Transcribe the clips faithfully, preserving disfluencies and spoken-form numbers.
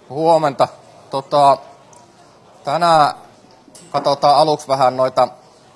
Huomenta. Tota, tänään katsotaan aluksi vähän noita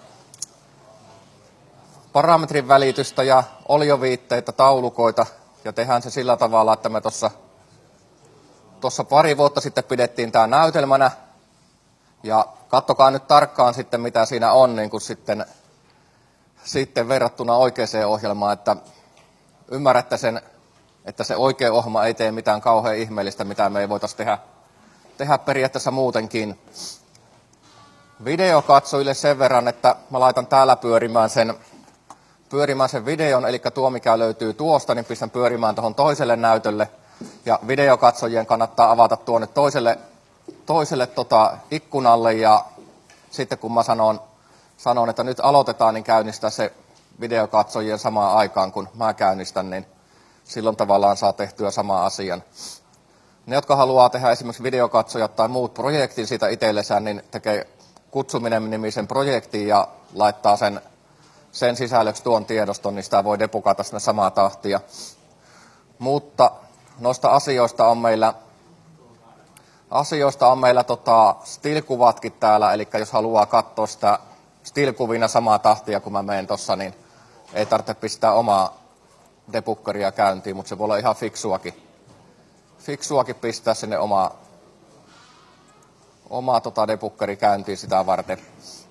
parametrin välitystä ja olioviitteitä, taulukoita. Ja tehdään se sillä tavalla, että me tuossa tuossa pari vuotta sitten pidettiin tämä näytelmänä. Ja katsokaa nyt tarkkaan sitten, mitä siinä on niin kuin sitten, sitten verrattuna oikeaan ohjelmaan, että ymmärrätte sen, että se oikea ohjelma ei tee mitään kauhean ihmeellistä, mitä me ei voitaisiin tehdä, tehdä periaatteessa muutenkin. Videokatsojille sen verran, että mä laitan täällä pyörimään sen, pyörimään sen videon, eli tuo mikä löytyy tuosta, niin pistän pyörimään tuohon toiselle näytölle. Ja videokatsojien kannattaa avata tuonne toiselle, toiselle tota ikkunalle, ja sitten kun mä sanon, sanon, että nyt aloitetaan, niin käynnistää se videokatsojien samaan aikaan, kun mä käynnistän, niin silloin tavallaan saa tehtyä saman asian. Ne, jotka haluaa tehdä esimerkiksi videokatsojat tai muut projektin siitä itsellensä, niin tekee Kutsuminen-nimisen projektin ja laittaa sen, sen sisällöksi tuon tiedoston, niin sitä voi depukata sinne samaa tahtia. Mutta noista asioista on meillä, asioista on meillä tota still-kuvatkin täällä, eli jos haluaa katsoa sitä still-kuvina samaa tahtia, kun mä menen tuossa, niin ei tarvitse pistää omaa debuggeria käyntiin, mutta se voi olla ihan fiksuakin, fiksuakin pistää sinne omaa, omaa tota debuggeri käyntiin sitä varten.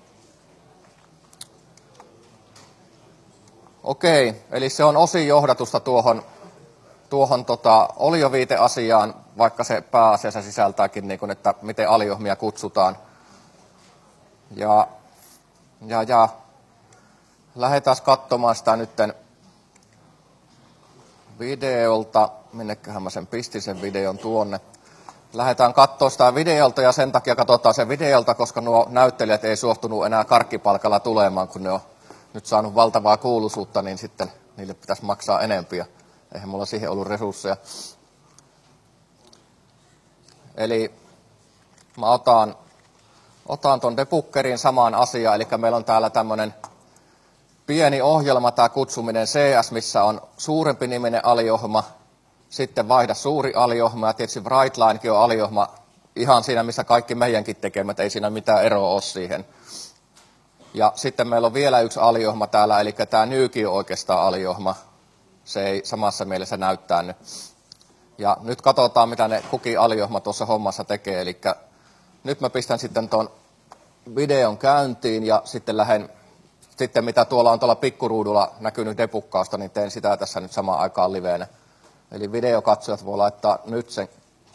Okei, eli se on osin johdatusta tuohon, tuohon tota olioviiteasiaan, vaikka se pääasiassa sisältääkin, niin kun, että miten aliohmia kutsutaan. Ja, ja, ja lähdetään katsomaan sitä nytten videolta. Minneköhän mä sen pistin sen videon tuonne. Lähdetään katsoa sitä videolta ja sen takia katsotaan sen videolta, koska nuo näyttelijät ei suostunut enää karkkipalkalla tulemaan, kun ne on nyt saanut valtavaa kuuluisuutta, niin sitten niille pitäisi maksaa enempiä. Eihän mulla siihen ollut resursseja. Eli mä otan, otan ton debuggerin samaan asiaan, eli meillä on täällä tämmönen pieni ohjelma, tämä kutsuminen C S, missä on suurempi niminen aliohjelma, sitten vaihda suuri aliohjelma, ja tietysti Brightlinekin on aliohjelma ihan siinä, missä kaikki meidänkin tekemät, ei siinä mitään eroa ole siihen. Ja sitten meillä on vielä yksi aliohjelma täällä, eli tämä Newkin on oikeastaan aliohjelma. Se ei samassa mielessä näyttänyt. Ja nyt katsotaan, mitä ne kukin aliohjelma tuossa hommassa tekee. Eli nyt mä pistän sitten tuon videon käyntiin ja sitten lähden, sitten mitä tuolla on tuolla pikkuruudulla näkynyt debukkausta, niin teen sitä tässä nyt samaan aikaan liveenä. Eli videokatsojat voi laittaa nyt sen.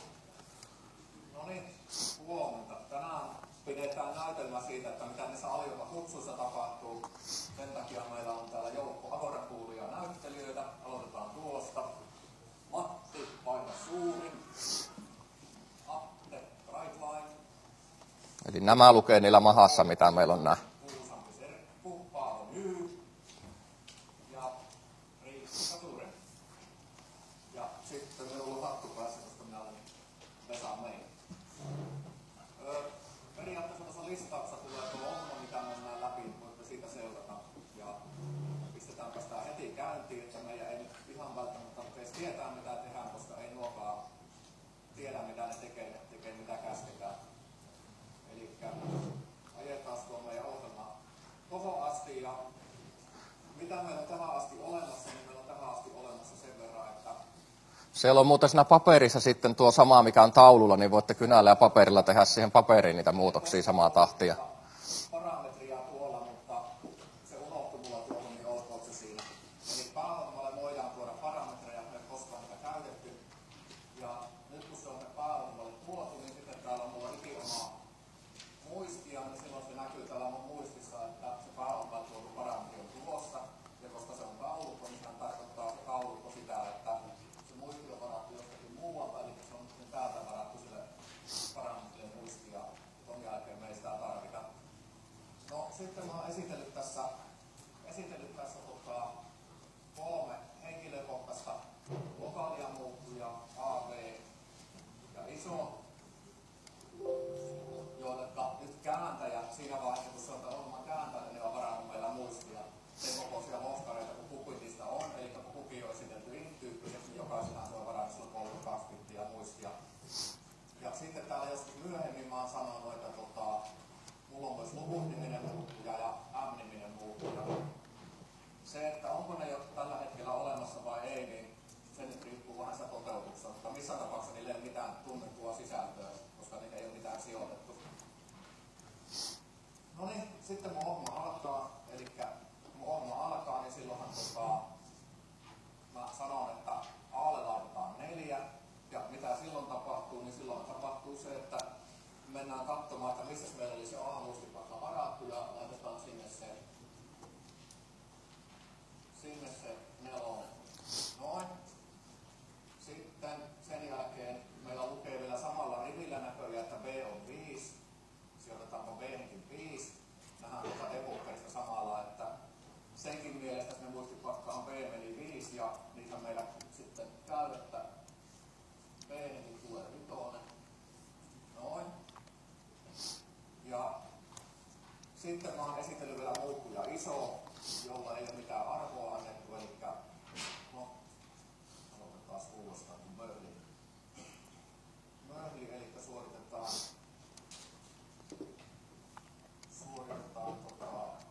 No niin, huomenta. Tänään pidetään näytelmä siitä, että mitä näissä aliohjelmakutsuissa tapahtuu. Sen takia meillä on täällä joukko Agora-kuulia näyttelijöitä. Aloitetaan tuosta. Matti, vaihda suurin. Atte, Brightline. Eli nämä lukee niillä mahassa, mitä meillä on nämä. Kuusampi Serkku, Paavo Myy. Ja Riikka Saturen. Ja sitten meillä on ollut hattu päässä, koska minä olen Vesa Meijä. Öö, periaatteessa tuossa listauksessa tulee tuo ohjelma, mitä me mennään läpi, voitte siitä seurata. Ja pistetäänpä sitä heti käyntiin, että meidän ei nyt ihan välttämättä edes tietää mitä tehdään, koska ei nuokaan tiedä mitä ne tekee, tekee mitä käsketään. Elikkä ajetaan tuo meidän ohjelma tohon asti ja mitä meillä on tähän asti olemassa, niin meillä on tähän asti olemassa sen verran, että Siellä on muuten siinä paperissa sitten tuo sama, mikä on taululla, niin voitte kynällä ja paperilla tehdä siihen paperiin niitä muutoksia samaa tahtia. parametria tuolla, mutta se unohtui mulla tuolla, niin olkoon se siinä. Eli pääohjelmalle voidaan tuoda parametreja, me ei koskaan niitä käytetty. Ja nyt kun se on me pääohjelmalle tuotu, niin sitten täällä on mulla ikin oma muistia, niin silloin se näkyy täällä mun muistissa, että se pääohjelmalle tuotu parametri on tulossa. Ja koska se on taulukko, niin sehän tarkoittaa se taulukko sitä, että se muisti on varattu jostakin muualta, eli se on täältä varattu sille parametrille muistia. Ton jälkeen me ei sitä tarvita. U-niminen muuttuja ja M-niminen muuttuja. Se, että onko ne jo tällä hetkellä olemassa vai ei, niin se nyt riippuu vähän sitä toteutuksesta, mutta missään tapauksessa niille ei ole mitään tunnettua sisältöä, koska niille ei ole mitään sijoitettu. No niin, sitten mun ohjelma alkaa, eli kun mun ohjelma alkaa, niin silloinhan tota, mä sanon, että A:lle laitetaan neljä, ja mitä silloin tapahtuu, niin silloin tapahtuu se, että mennään katsomaan, että missä meillä oli se A-muistipaikka varattu, ja laitetaan sinne se, sinne se nelonen. Noin. Sitten sen jälkeen meillä lukee vielä samalla rivillä näköjään, että B on viisi. Sijoitetaanko B-henkin viisi. Nähdään tuota debuggerista samalla, että senkin mielestä me muistipaikka on B meni viisi ja niitä meillä sitten käy, että B-henkin tulee vitonen. Noin. Ja sitten mä oon esitellyt vielä muuttuja iso, jolla ei ole mitään arvoa annettu, eli no, aloitetaan taas uudestaan kuin Mörli. Mörli, eli suoritetaan suoritetaan tota,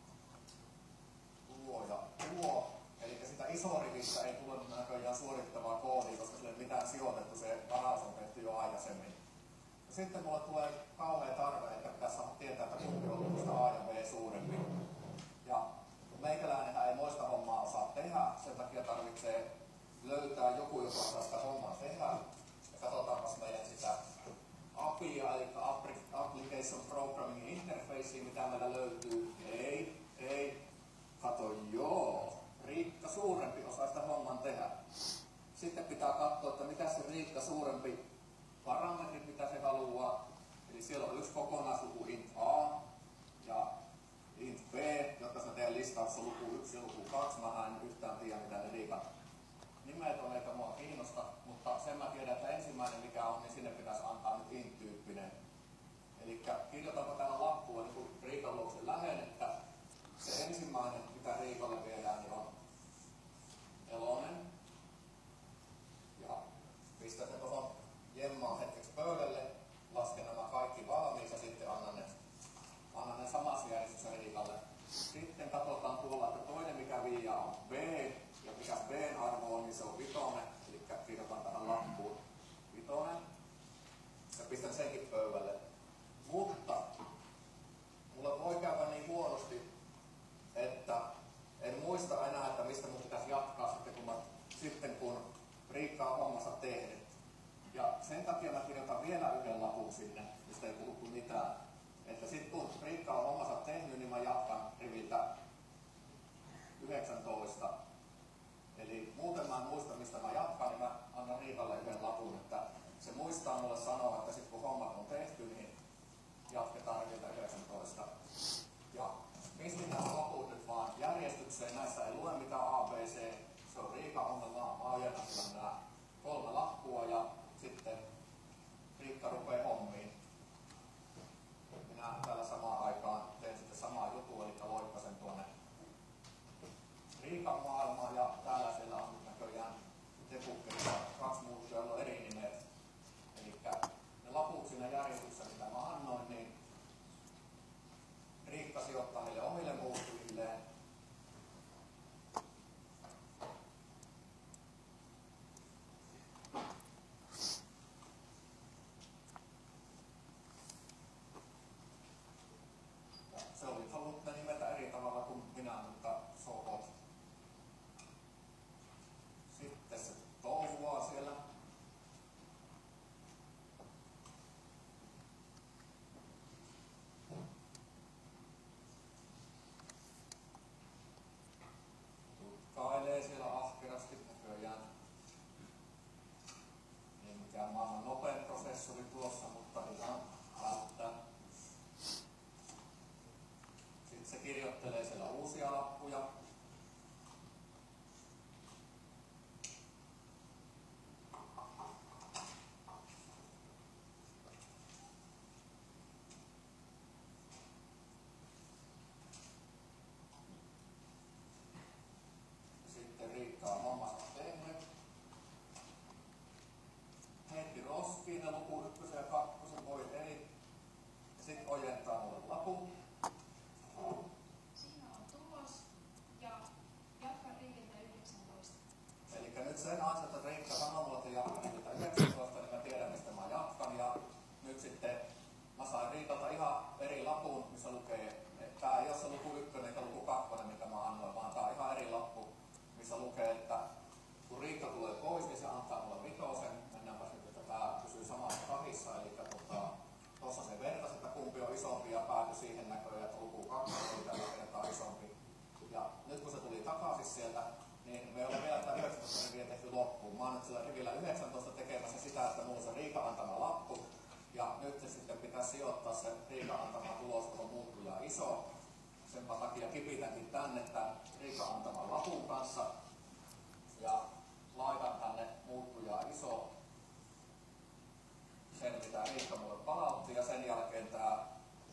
tuo ja tuo, eli sitä isorivistä ei tule näköjään suorittavaa koodia, koska sille ei mitään sijoitettu, se varaus on tehty jo aikaisemmin. Ja sitten mulle tulee kauhea tarve, että pitäisi saada tietää, että kumpi on tuosta A ja B suurempi. Ja meikäläinenhän ei moista hommaa osaa tehdä, sen takia tarvitsee löytää joku, joka osaa sitä hommaa tehdä. Ja katsotaanpas meidän sitä A P I, eli Application Programming Interface, mitä meillä löytyy. Ei, ei. Kato, joo. Riikka suurempi osaa sitä homman tehdä. Sitten pitää katsoa, että mitä se Riikka suurempi parametri, mitä se haluaa. Eli siellä on yksi kokonaisluku int A ja int B, jotka se teidän listauksessa on luku yksi ja luku kaksi. Mä en yhtään tiedä, mitä ne Riikan nimet on, eikä mua kiinnosta, mutta sen mä tiedän, että ensimmäinen mikä on, niin sinne pitäisi antaa nyt int-tyyppinen. Eli kirjoitanko täällä lappuun niin kuin Riikan luokse lähen, että se ensimmäinen, mitä Riikalle viedään, niin on elonen. Ja pistän sen tuohon jemmaan hetkeksi pöydälle, lasken nämä kaikki valmiiksi ja sitten annan ne, annan ne samassa järjestyksessä Riikalle. Sitten katsotaan tuolla, että toinen mikä viiää on B, ja mikä B:n arvo on, niin se on vitonen, eli kirjoitan tähän lappuun vitonen. Ja pistän senkin pöydälle. Mutta mulla voi käydä niin huonosti, että en muista enää, että mistä mun pitäisi jatkaa sitten, kun, mä, sitten, kun Riikka on hommansa tehnyt. Ja sen takia mä kirjoitan vielä yhden lapun sinne, mistä ei puhuttu mitään. Että sitten kun Riikka on hommansa tehnyt, niin mä jatkan riviltä yhdeksäntoista. Eli muuten mä en muista, mistä mä jatkan, niin mä annan Riikalle yhden lapun, että se muistaa mulle sanoa, että sitten kun hommat on tehty, niin jatketaan riviltä yhdeksäntoista. Ja pistin nämä loput nyt vaan järjestykseen, näissä ei lue mitään A, B, C, se on Riikan ongelma, mä ajennan nämä kolme lappua ja sitten Riikka rupeaa hommiin. Minä täällä samaan aikaan teen sitten samaa juttua, eli loikkasen tuonne Riikan maailmaan ja täällä siellä on näköjään debuggerissa kaksi muuta, joilla on eri nimet. Eli ne laput siinä järjestyksessä, mitä mä annoin, niin Riikka sijoittaa niille omille muuttujilleen. Ja se oli halunnut ne nimetä eri tavalla kuin minä, mutta so what. Sitten se touhuaa siellä. Tutkailee siellä ahkerasti näköjään. Ei mikään maailman nopein prosessori tuossa, mutta ihan välttää. Sitten se kirjoittelee siellä uusia lappuja. Sitten Riikka on hommansa tehnyt. Heitti roskiin ne luku ykkösen ja kakkosen voi eri. Sitten ojentaa mulle lapun. iso. Senpä takia kipitänkin tänne tämän Riika antaman lapun kanssa. Ja laitan tänne muuttujaa iso. Sen mitä Riikka mulle palautti. Ja sen jälkeen tää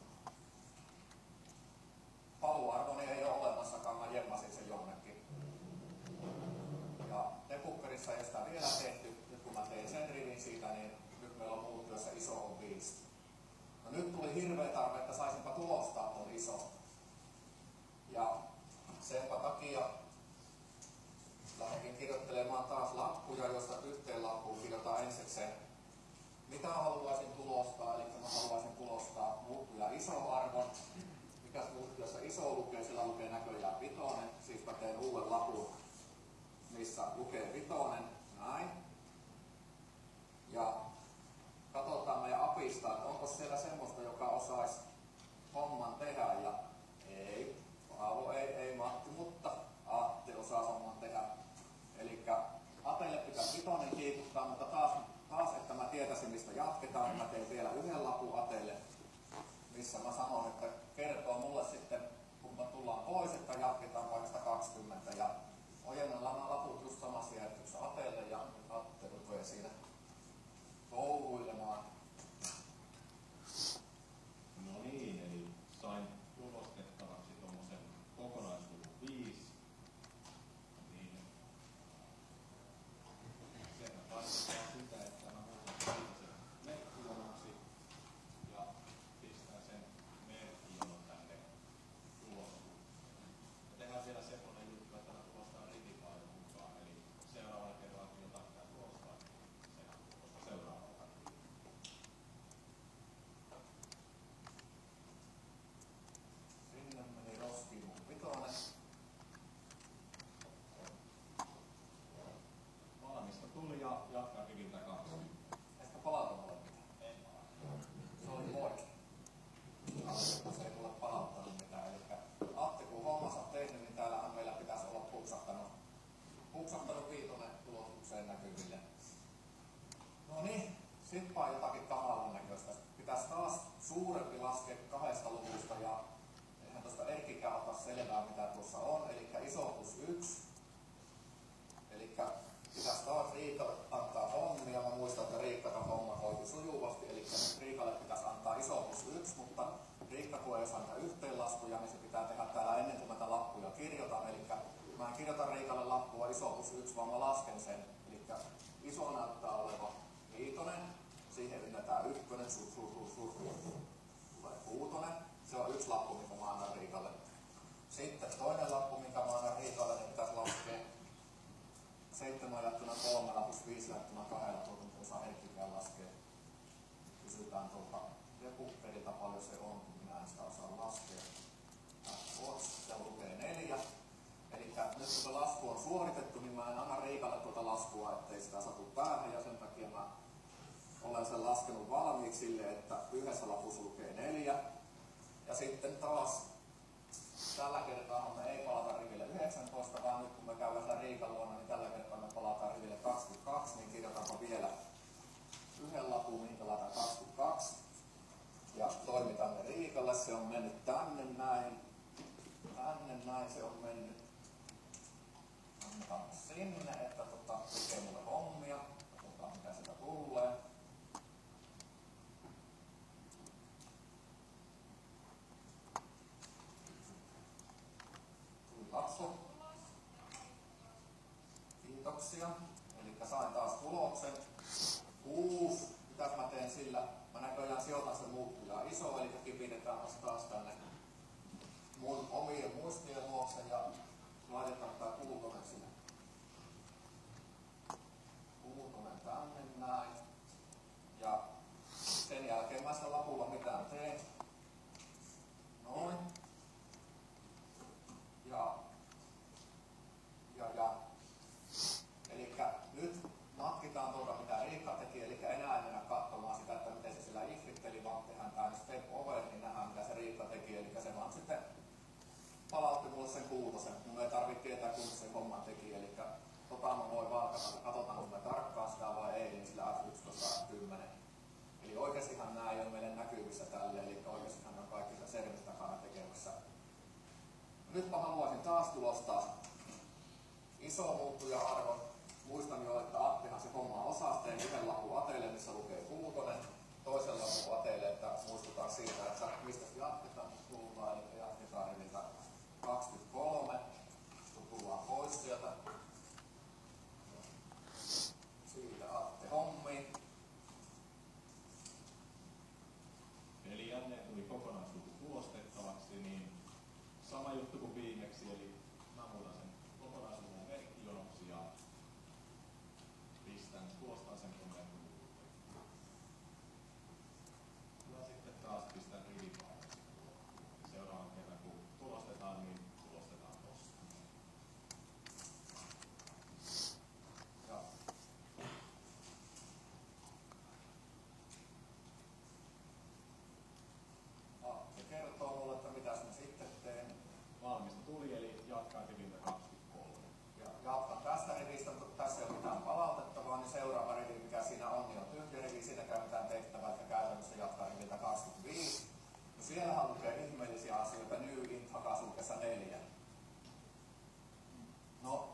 paluarvoni ei ole olemassakaan, mä jemmasin sen jonnekin. Ja depukkerissa ei sitä vielä tehty. Nyt kun mä tein sen rivin siitä, niin nyt meillä on muuttujassa iso on viisi. No nyt tuli hirveä tarve, että saisinpa tulostaa ton iso. Ja senpä takia lähdenkin kirjoittelemaan taas lappuja, josta yhteen lappuun kirjoitan ensikseen mitä haluaisin tulostaa. Eli mä haluaisin tulostaa muuttuja isoarvon. Mikäs muuttujassa iso lukee, sillä lukee näköjään vitonen. Siis mä teen uuden lapun, missä lukee vitonen. Näin. Ja katsotaan meidän apista, että onko siellä semmoista, joka osaisi homman tehdä. Ja ei, Paavo ei, ei Matti, mutta Atte osaa homman tehdä. Eli Atelle pitäisi vitonen kiikuttaa, mutta taas, taas että mä tietäisin mistä jatketaan, niin mä teen vielä yhden lapun Atelle, missä mä sanon, että kertoo mulle sitten, kun me tullaan pois, että jatketaan paikasta kaksikymmentä. Ja ojennellaan nämä laput just samassa järjestyksessä Atelle, ja Atte rupeaa siinä touhuilemaan. No niin, eli sain tulostettavaksi tuommoisen kokonaisluvun viisi. Niin. Sehän tarkoittaa sitä, että mä muutan siitä sen merkkijonoksi ja pistän sen merkkijonon tänne tulosluun. Ja tehdään vielä semmoinen juttu, että mä tulostan rivipaidon mukaan, eli seuraavalla kerralla kun jotain pitää tulostaa, sehän tulosta seuraavalla. Sinne meni roskiin mun vitonen. Valmista tuli ja jatkaa riviltä kaksi. Ehkä palata mulle mitään. En vaan. Se oli poikki. Se ei tule palauttanut mitään. Eli Atte kun hommansa tehnyt, niin täällähän meillä pitäisi olla puksahtanut, puksahtanut viitonen tulotukseen näkyville. No niin, sitpä on jotakin kamalan näköistä. Pitäisi taas suurempi laskea kahdesta luvusta ja eihän tuosta Erkkikään ota selvää mitä tuossa on. Eli iso plus yksi. Eli pitäisi taas Riikalle antaa hommia. Mä muistan, että Riikka homma hoiti sujuvasti. Eli nyt Riikalle pitäisi antaa iso plus yksi, mutta Riikka kun ei saa yhteenlaskuja, niin se pitää tehdä täällä ennen kuin mä tätä lappuja kirjoitan. Eli mä en kirjoita Riikalle lappua iso plus yksi, vaan mä lasken sen. Eli iso näyttää olevan viitonen. Siihen ynnätään ykkönen, sur, sur, sur, sur, sur. Tulee kuutonen. Se on yksi lappu, minkä mä annan Riikalle. Sitten toinen lappu, minkä mä annan Riikalle, niin pitäisi laskea seitsemän jaettuna kolmella plus viisi jaettuna kahdella, tuolta kun saa Erkkikään laskea. Kysytään tuolta depukkerilta paljon se on, kun minä en sitä osaa laskea. Se lukee neljä. Eli nyt kun se lasku on suoritettu, niin mä en anna Riikalle tuota laskua, ettei sitä satu päähän, ja sen takia mä olen sen laskenut valmiiksi silleen, että yhdessä lapussa lukee neljä. Ja sitten taas tällä kertaa me ei palata riville yhdeksäntoista, vaan nyt kun me käydään siellä Riikan luona, niin tällä kertaa me palataan riville kaksikymmentäkaksi, niin kirjoitanpa vielä yhden lapun, mihin laitetaan kaksikymmentäkaksi. Ja toimitaan ne Riikalle, se on mennyt tänne näin. Tänne näin se on mennyt. Annetaan sinne, että tota, tekee mulle hommia. Katsotaan mitä sitä tulee. Tuli lapsu. Kiitoksia. Eli sain taas tuloksen. Kuusi. Mitäs mä teen sillä? Mä näköjään sijoitan sen muuttujaa iso, eli kipitetään taas tänne mun omien muistien luokse ja laitetaan tää kuutonen sinne. Kuutonen tänne näin. Ja sen jälkeen mä sitä lapulla mitään teen. Noin. Ja, ja, ja. Elikkä iso muuttuja-arvo. Muistan jo, että Attihan se hommaa osasteen yhden lapun ateelle, missä lukee kuutonen. Toisen lapun ateelle, että muistutaan siitä, että mistä jatketaan, tullaan, eli jatketaan riviltä kaksikymmentäkolme, kun tullaan pois sieltä. Siitä Atte hommiin. Eli jälleen tuli kokonaisluku tulostettavaksi, niin sama juttu kuin viimeksi, eli namutan sen kokonaisluvun merkkijonoksi ja pistän, tulostan sen koneen. Ja sitten taas pistän rivipainoksi. Seuraavan kerran kun tulostetaan, niin tulostetaan tossa. Ja Atte kertoo mulle, että mitäs mä sitten teen. Valmista tuli, eli jatkaa riviltä kaksikymmentäkolme. Ja jatkan tästä rivistä, mutta tässä ei ole mitään palautettavaa, niin seuraava rivi, mikä siinä on, niin on tyhjä rivi, siinäkään mitään tehtävää, että käytännössä jatkaa riviltä kaksikymmentäviisi. No siellähän lukee ihmeellisiä asioita, new int hakasulkessa neljä. No,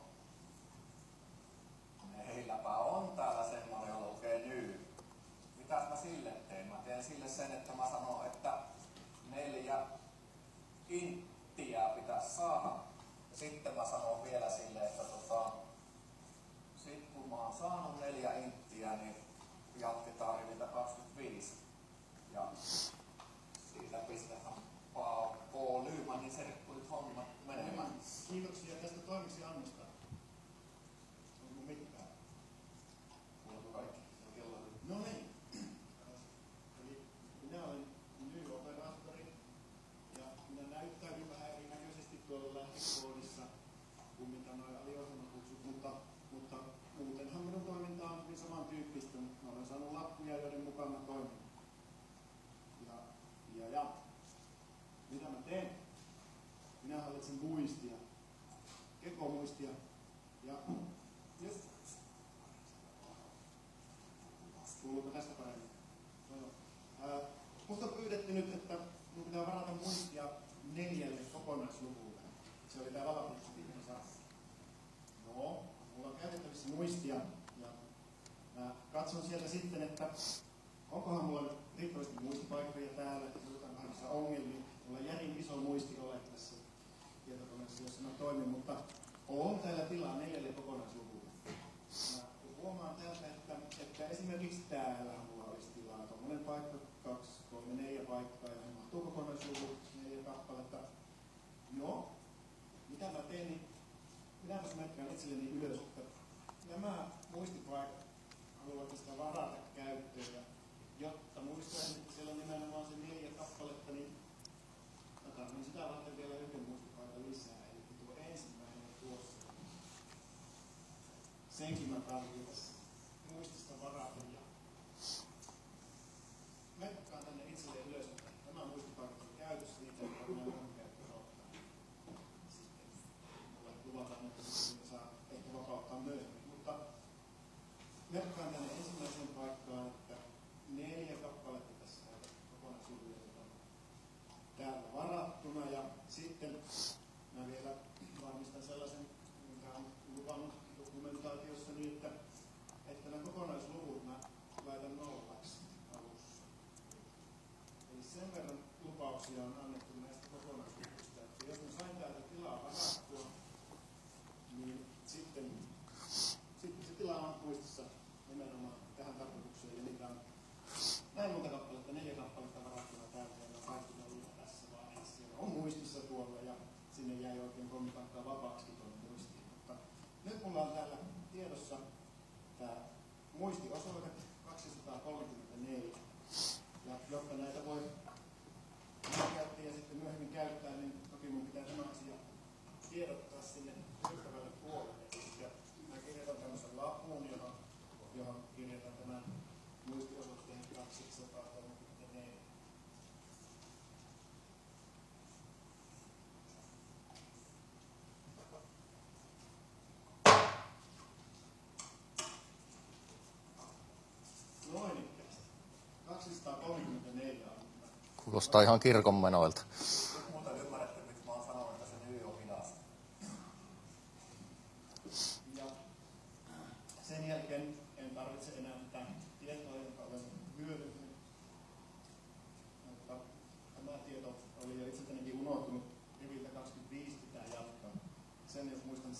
meilläpä on täällä semmoinen, jolla lukee new. Mitäs mä sille teen? Mä teen sille sen, että mä sanon, että neljä inttiä pitäisi saada. Ja sitten mä sanon vielä sille, että tota, sit kun mä oon saanut neljä inttiä, niin jatketaan riviltä kaksikymmentäviisi. Ja siitä pistetään Paavo Nymanin serkku nyt hommat menemään. Kiitoksia tästä toimeksiannosta. Onko mitään? Kuuluuko kaikki? Kello on No niin. Eli minä olen new operaattori ja minä näyttäydyn vähän erinäköisesti tuolla lähdekoodissa kuin mitä noin aliohjelmakutsut, mutta, mutta muutenhan minun toiminta on hyvin samantyyppistä. Mä olen saanut lappuja, joiden mukaan mä toimin. Ja, ja, ja. Mitä mä teen? Minä hallitsen muistia, kekomuistia ja nyt. Kuuluuko tästä paremmin? No, ää, Mutta on pyydetty nyt, että minun pitää varata muistia neljälle kokonaisluvulle. Se oli tämä valaputsuviimen saakka. No, mulla on käytettävissä muistia ja mä katson sieltä sitten, että onkohan mulla riittävästi muistipaikkoja täällä, että jotain vähässä ongelmia. Mulla on järin iso muisti ole tässä tietokoneessa, jossa mä toimin, mutta on täällä tilaa neljälle kokonaisluvulle. Mä huomaan täältä, että, että esimerkiksi täällä mulla olisi tilaa tuommoinen paikka, kaksi, kolme, neljä paikkaa, ja mahtuu kokonaisluvu, neljä kappaletta. No, mitä mä teen, niin minäpäs metkään itselleni ylös, että nämä muistipaikat haluavat sitä varata käyttöön, ja jotta muistaisin, että siellä on nimenomaan se neljä kappaletta, niin mä tarvitsen sitä varten vielä yhden muistipaikan lisää, eli tuo ensimmäinen tuossa. Senkin mä tarvitsen muistista varata. Ja metkaan tänne itselleen ylös, että nämä muistipaikat on käytössä, niitä ei ole minun käyttöön ottaa. Sitten mulle luvataan, että niitä saa ehkä vapauttaa myöhemmin. Mutta metkaan tänne ensimmäiseen paikkaan, että neljä kappaletta tässä näitä kokonaisluvuja on täällä varattuna. Ja sitten mä vielä varmistan sellaisen, minkä olen luvannut dokumentaatiossa, niin että, että nämä kokonaisluvut mä laitan nollaksi alussa. Eli sen verran lupauksia on annettu näistä kokonaisluvuista, että jos mä sain täältä tilaa varattua, niin sitten, sitten se tila on muistissa nimenomaan tähän tarkoitukseen. Ja niitä on näin monta kappaletta, neljä kappaletta varattuna täältä, ja ne on kaikki nolla tässä vaiheessa. Siellä on muistissa tuolla, ja sinne jäi oikein kolme paikkaa vapaaksi tuonne muistiin. Mutta nyt mulla on täällä tiedossa tämä muistiosoite kaksisataakolmekymmentäneljä. Ja jotta näitä voi käyttää ja sitten myöhemmin käyttää, niin toki mun pitää tämä asia tiedottaa sinne yhtävälle puolelle. Eli mä kirjoitan tämmöisen lapun, johon, johon kirjoitan tämän muistiosoitteen kaksisataakolmekymmentäneljä. Noin ikkäistä. kaksisataakolmekymmentäneljä on. Kuulostaa ihan kirkonmenoilta. Nyt muuten ymmärrätte, miksi mä oon sanonut, että se new on hidas.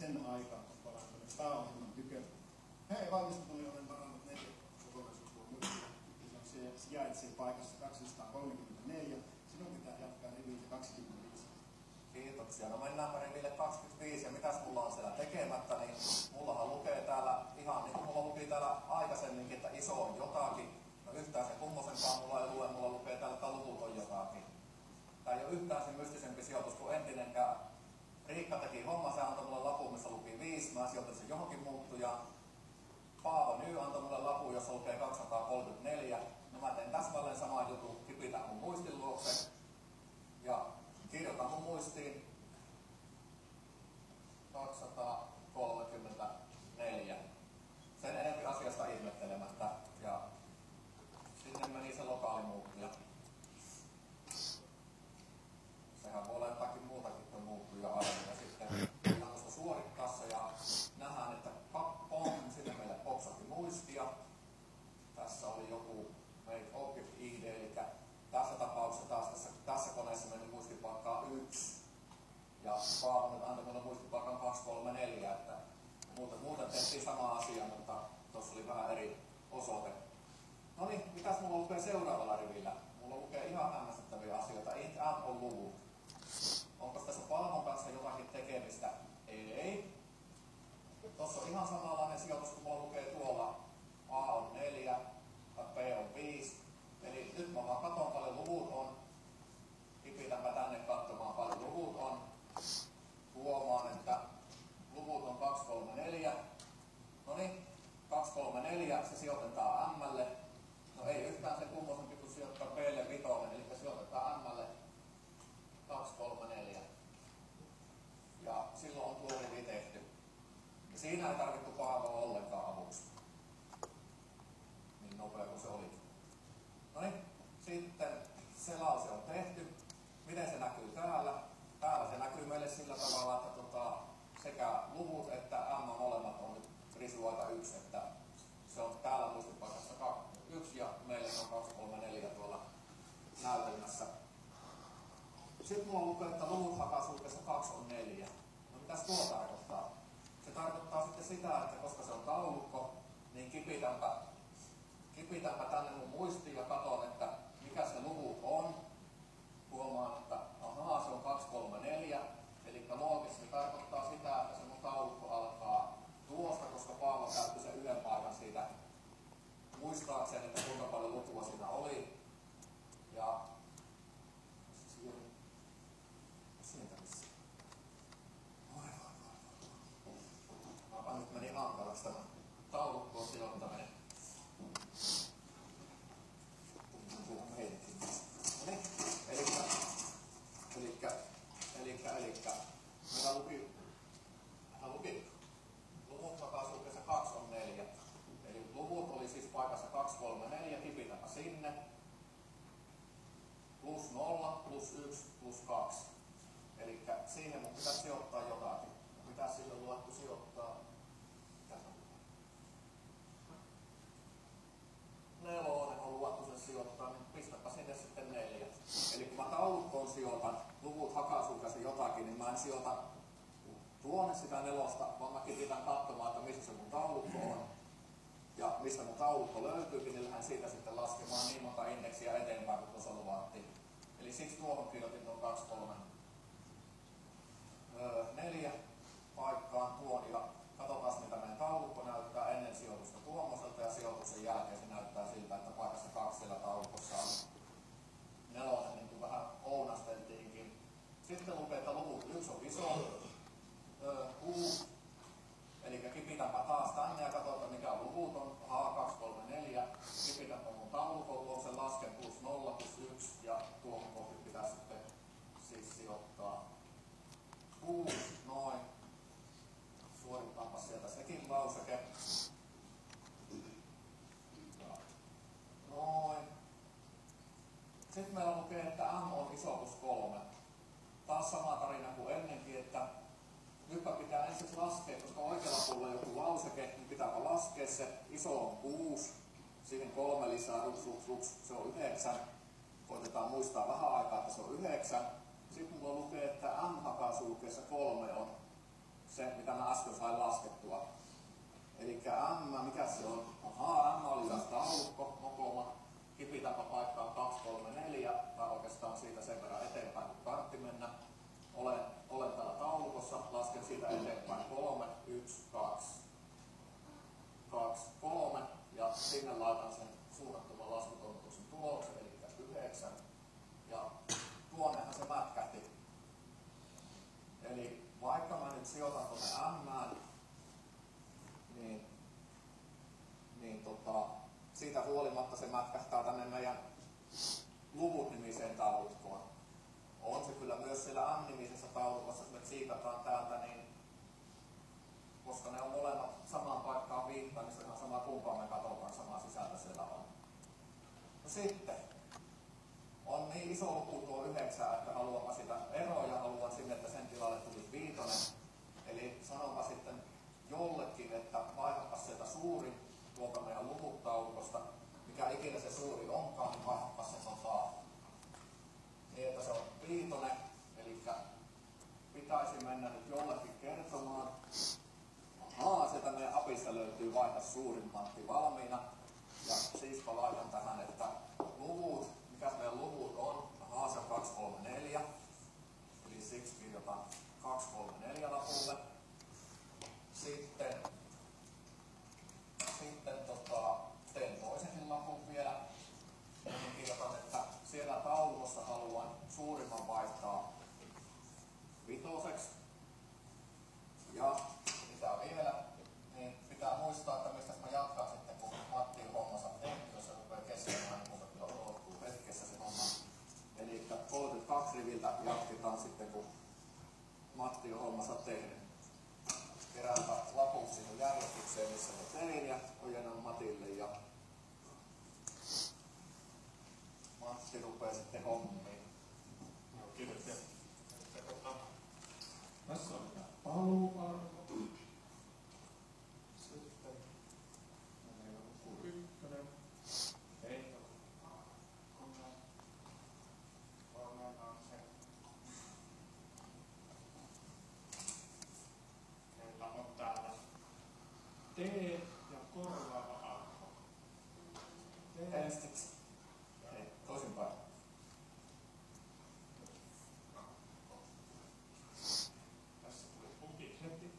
sen aikaan on parantunut pääohjelman tykönä. He valmistui, olen varannut neljä kokonaisuusluvun muistia. Se sijaitsee paikassa kaksisataakolmekymmentäneljä. Sinun pitää jatkaa riville kaksikymmentäviisi. Kiitoksia. No mennäänpä riville kaksikymmentäviisi. Ja mitäs mulla on siellä tekemättä, niin mullahan lukee täällä ihan niin kuin mulla luki täällä aikaisemminkin, että iso on jotakin. No yhtään se kummosenkaan mulla ei lue, mulla lukee täällä, että luvut on jotakin. Tää ei ole yhtään se mystisempi sijoitus kuin entinenkään. Riikka teki homma, se antoi mulle lapun, missä luki viisi, mä sijoitin sen johonkin muuttujaan. Paavo Ny antoi mulle lapun, jossa lukee kaksisataakolmekymmentäneljä. No mä teen täsmälleen samaa jutun, kipitän mun muistin luokse. Ja kirjoitan mun muistiin kaksisataakolmekymmentäneljä. Sen enempi asiasta ihmettelemättä. Ja sinne meni se lokaalimuuttuja. Sehän voi olla jotakin muutakin kuin muuttuja aina. Ja sitten voidaan tuosta suorittaa se ja nähdään, että pom, sinne meille popsahti muistia. Tässä oli joku make object I D, eli tässä tapauksessa taas tässä, tässä koneessa meni muistipaikkaan yksi. Ja Paavo nyt antoi meille muistipaikan kaksi kolme neljä, että muuten, muuten tehtiin sama asia, mutta tuossa oli vähän eri osoite. No niin, mitäs mulla lukee seuraavalla rivillä? Mulla lukee ihan hämmästyttäviä asioita. int m on luvut. Onko tässä Paavon kanssa jotakin tekemistä? Ei. Tuossa on ihan samanlainen sijoitus, kun mulla lukee tuolla A on neljä tai B on viisi. Eli nyt mä vaan katon paljon luvut on. Kipitänpä tänne katsomaan paljon luvut on. Huomaan, että luvut on kaksi kolme neljä. No niin, kaksi kolme neljä, se sijoitetaan M:lle. No ei yhtään sen kummoisempi kuin sijoittaa B:lle vitonen, eli sijoitetaan M:lle kaksi kolme neljä. Ja silloin on tuo rivi tehty. Ja siinä ei tarvittu Paavoa ollenkaan avuksi. Niin nopea kuin se oli. No niin, sitten selause on tehty. Miten se näkyy täällä? Täällä se näkyy meille sillä tavalla, että tota, sekä luvut että M molemmat on nyt risuaita yksi, että se on täällä muistipaikassa yksi ja meillä on kaksi kolme neljä tuolla näytelmässä. Sitten mulla lukee, että luvut hakasuhteessa kaksi on neljä. No mitäs tuo tarkoittaa? Se tarkoittaa sitten sitä, että koska se on taulukko, niin kipitänpä, kipitänpä tänne mun muistiin ja katon, että mikä se luvut on. Huomaan, että ahaa, se on kaksi kolme neljä. Eli loogisesti tarkoittaa sitä, että se mun taulukko alkaa tuosta, koska Paavo käytti sen yhden paikan siitä muistaakseen, että kuinka paljon lukua siinä oli. Ja siitä missä. Vai vai vai vai. Nyt meni hankalaksi tämä taulukkoon sijoittaminen. Elikkä, elikkä, elikkä, elikkä. Meillä luki, hän luki, luvut takasuhteessa kaksi on neljä. Eli luvut oli siis paikassa kaksi kolme neljä, kipitäpä sinne. Plus nolla, plus yksi, plus kaksi. Elikkä siihen mun pitäisi sijoittaa jotakin. Mitä sille luvattu sijoittaa? Nelonen on luvattu sen sijoittaa, niin pistäpä sinne sitten neljä. Eli kun mä taulukkoon sijoitan luvut hakasuhteessa jotakin, niin mä en sijoita tuonne sitä nelosta, vaan mä kipitän katsomaan, että missä se mun taulukko on. Ja mistä mun taulukko löytyykin, niin lähden siitä sitten laskemaan niin monta indeksiä eteenpäin, kun tuossa luvattiin. Eli siksi tuohon kirjoitin tuon kaksi kolme neljä paikkaan tuon ja katsotaan mitä meidän taulukko näyttää ennen sijoitusta tuommoiselta ja sijoituksen jälkeen se näyttää siltä, että paikassa kaksi siellä taulukossa on nelonen, niin kuin vähän ounasteltiinkin. Sitten lukee, että luvut yksi on iso, U, eli kipitänpä taas tänne ja katsotaan mikä on luvut on, H kaksi kolme neljä, kipitänpä mun taulukon luokse, lasken plus nolla plus yksi ja tuohon kohti pitää sitten siis sijoittaa U, noin. Suoritaanpa sieltä sekin lauseke. Noin. Sitten meillä lukee, että M on iso plus kolme. Taas sama tarina kuin ennenkin, että nytpä pitää ensin laskea, koska oikealla puolella joku lauseke, niin pitääpä laskea se. Iso on kuusi, siihen kolme lisää, ruks, ruks, ruks, se on yhdeksän. Koitetaan muistaa vähän aikaa, että se on yhdeksän. Sitten mulla lukee, että M hakasuhteessa kolme on se, mitä mä äsken sain laskettua. Eli M, mikä se on? Ahaa, M oli tässä taulukko, mokoma. Kipitäpä paikkaan kaksi, kolme, neljä, tai oikeastaan siitä sen verran eteenpäin, kun kartti mennä. Olen, olen täällä taulukossa, lasken siitä eteenpäin kolme, yksi, kaksi, kaksi, kolme, ja sinne laitan sen suunnattoman laskutoimituksen tuloksen, eli yhdeksän. Ja tuonnehan se mätkähti. Eli vaikka mä nyt sijoitan tuonne M, niin, niin tota, siitä huolimatta se mätkähtää tänne meidän luvut-nimiseen taulukkoon. On se kyllä myös siellä M-nimisessä taulukossa, jos me tsiikataan täältä, niin koska ne on molemmat samaan paikkaan viittaa, niin se on sama kumpaan me katsotaan, sama sisältö siellä on. No sitten on niin iso luku tuo yhdeksän, että haluanpa sitä eroa ja haluan sinne, että sen tilalle tulisi viitonen. Eli sanonpa sitten jollekin, että vaihdapas sieltä suurin tuolta meidän luvutaulukosta, mikä ikinä se suuri onkaan, niin vaihdapas se tota, niin, että se on viitonen. Eli pitäisi mennä nyt jollekin kertomaan. Ahaa, sieltä meidän apista löytyy vaihda suurin Matti valmiina. Ja siispä laitan tähän, että luvut, mikä meidän luvut on? Ahaa, se on kaksi, kolme, neljä. Eli siksi kirjoitan kaksi, kolme, neljä lapulle. Sitten, sitten tota, teen toisenkin lapun vielä. Ja kirjoitan, että siellä taulukossa haluan suurimman vaihtaa vitoseksi. Ja mitä vielä, niin pitää muistaa, että mistä mä jatkan sitten, kun Matti on hommansa tehty, jos se rupeaa keskemään, niin kun kyllä odottuu hetkessä se homma. Eli kolmekymmentäkaksi riviltä jatketaan sitten, kun Matti on hommansa tehnyt. Keräänpä laput sinne järjestykseen, missä ne tein, ja ojennan Matille, ja Matti rupeaa sitten hommiin. Joo, kiitos. Tässä on tämä paluuarvo. Sitten meillä on luku ykkönen. Heitä valmennan sen. Meillä on täällä T ja korvaava arvo. Ensiksi. Hei, toisinpäin. Tässä tuli pukit heti.